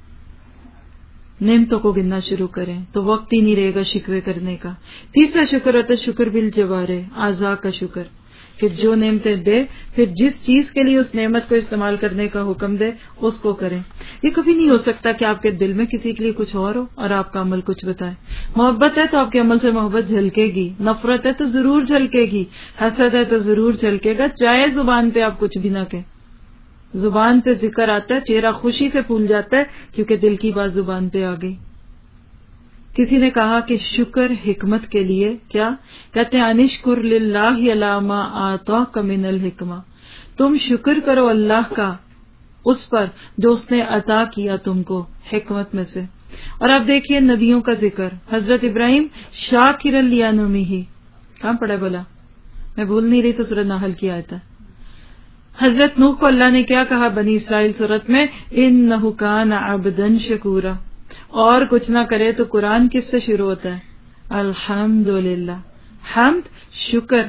نعمتوں کو گننا شروع کریں تو وقت ہی نہیں رہے گا شکوے کرنے کا. تیسرا شکر ہوتا ہے شکر بالجوارح، اعضاء کا شکر، کہ جو نعمتیں دے پھر جس چیز کے لیے اس نعمت کو استعمال کرنے کا حکم دے اس کو کریں. یہ کبھی نہیں ہو سکتا کہ آپ کے دل میں کسی کے لیے کچھ اور ہو اور آپ کا عمل کچھ بتائے. محبت ہے تو آپ کے عمل سے محبت جھلکے گی، نفرت ہے تو ضرور جھلکے گی، حسد ہے تو ضرور جھلکے گا، چاہے زبان پہ آپ کچھ بھی نہ کہیں. زبان پہ ذکر آتا ہے، چہرہ خوشی سے پھول جاتا ہے کیونکہ دل کی بات زبان پہ آ گئی. کسی نے کہا کہ شکر حکمت کے لیے کیا کہتے ہیں؟ انشکر للہ علی ما آتاک من الحکمہ، تم شکر کرو اللہ کا اس پر جو اس نے عطا کیا تم کو حکمت میں سے. اور آپ دیکھیے نبیوں کا ذکر، حضرت ابراہیم شاکرا لانعمہ، کہاں پڑھا بولا میں بھول نہیں رہی تو سورۃ نحل کی آیت ہے. حضرت نوح کو اللہ نے کیا کہا بنی اسرائیل سورت میں؟ انہ کان عبدا شکورا. اور کچھ نہ کرے تو قرآن کس سے شروع ہوتا ہے؟ الحمدللہ. حمد شکر،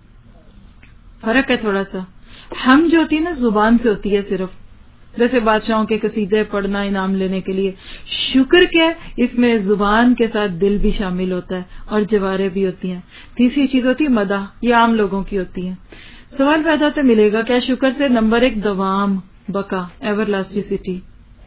فرق ہے تھوڑا سا. حمد جو ہوتی ہے نا زبان سے ہوتی ہے صرف، جیسے بادشاہوں کے قصیدے پڑھنا انعام لینے کے لیے. شکر کیا ہے؟ اس میں زبان کے ساتھ دل بھی شامل ہوتا ہے اور جوارے بھی ہوتی ہیں. تیسری چیز ہوتی ہے مدح، یہ عام لوگوں کی ہوتی ہے. سوال پیدا ہوتا ملے گا کیا شکر سے؟ نمبر ایک دوام، بقا، ایور لاسٹیسٹی.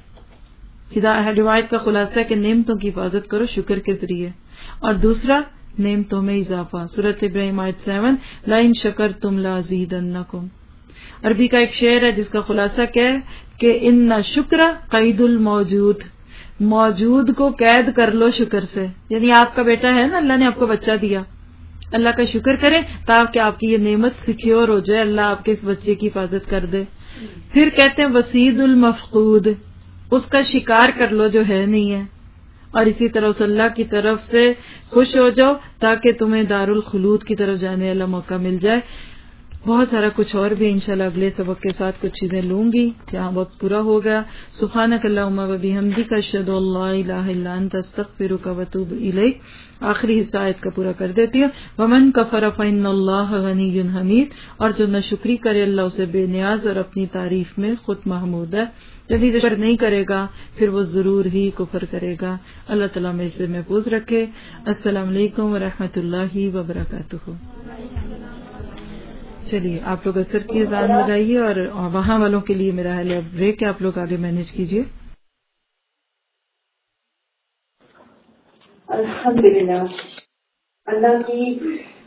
روایت کا خلاصہ ہے کہ نعمتوں کی حفاظت کرو شکر کے ذریعے. اور دوسرا نعمتوں میں اضافہ، سورۃ ابراہیم آیت سیون، لئن شکرتم لازیدنکم. عربی کا ایک شعر ہے جس کا خلاصہ کیا ہے کہ ان شکر قید الموجود، موجود کو قید کر لو شکر سے. یعنی آپ کا بیٹا ہے نا، اللہ نے آپ کو بچہ دیا، اللہ کا شکر کریں تاکہ آپ کی یہ نعمت سیکیور ہو جائے، اللہ آپ کے اس بچے کی حفاظت کر دے. پھر کہتے ہیں وسید المفقود، اس کا شکار کر لو جو ہے نہیں ہے. اور اسی طرح اس اللہ کی طرف سے خوش ہو جاؤ تاکہ تمہیں دارالخلود کی طرف جانے والا موقع مل جائے. بہت سارا کچھ اور بھی انشاءاللہ اگلے سبق کے ساتھ کچھ چیزیں لوں گی. یہاں وقت پورا ہو گیا. سبحانک اللہم و بحمدک اشہد ان لا الہ الا انت استغفرک و اتوب الیک. آخری حصہ آیت کا پورا کر دیتی ہوں. ومن کفر فإن اللہ غنی حمید، اور جو ناشکری کرے اللہ اسے بے نیاز اور اپنی تعریف میں خود محمود ہے. جبھی شکر نہیں کرے گا پھر وہ ضرور ہی کفر کرے گا. اللہ تعالیٰ میں اسے محفوظ رکھے. السلام علیکم ورحمۃ اللہ وبرکاتہ. چلیے آپ لوگ اثر کی اذان لگائیے، اور وہاں والوں کے لیے میرا حل بریک ہے، آپ لوگ آگے مینیج کیجیے. الحمدللہ اللہ کی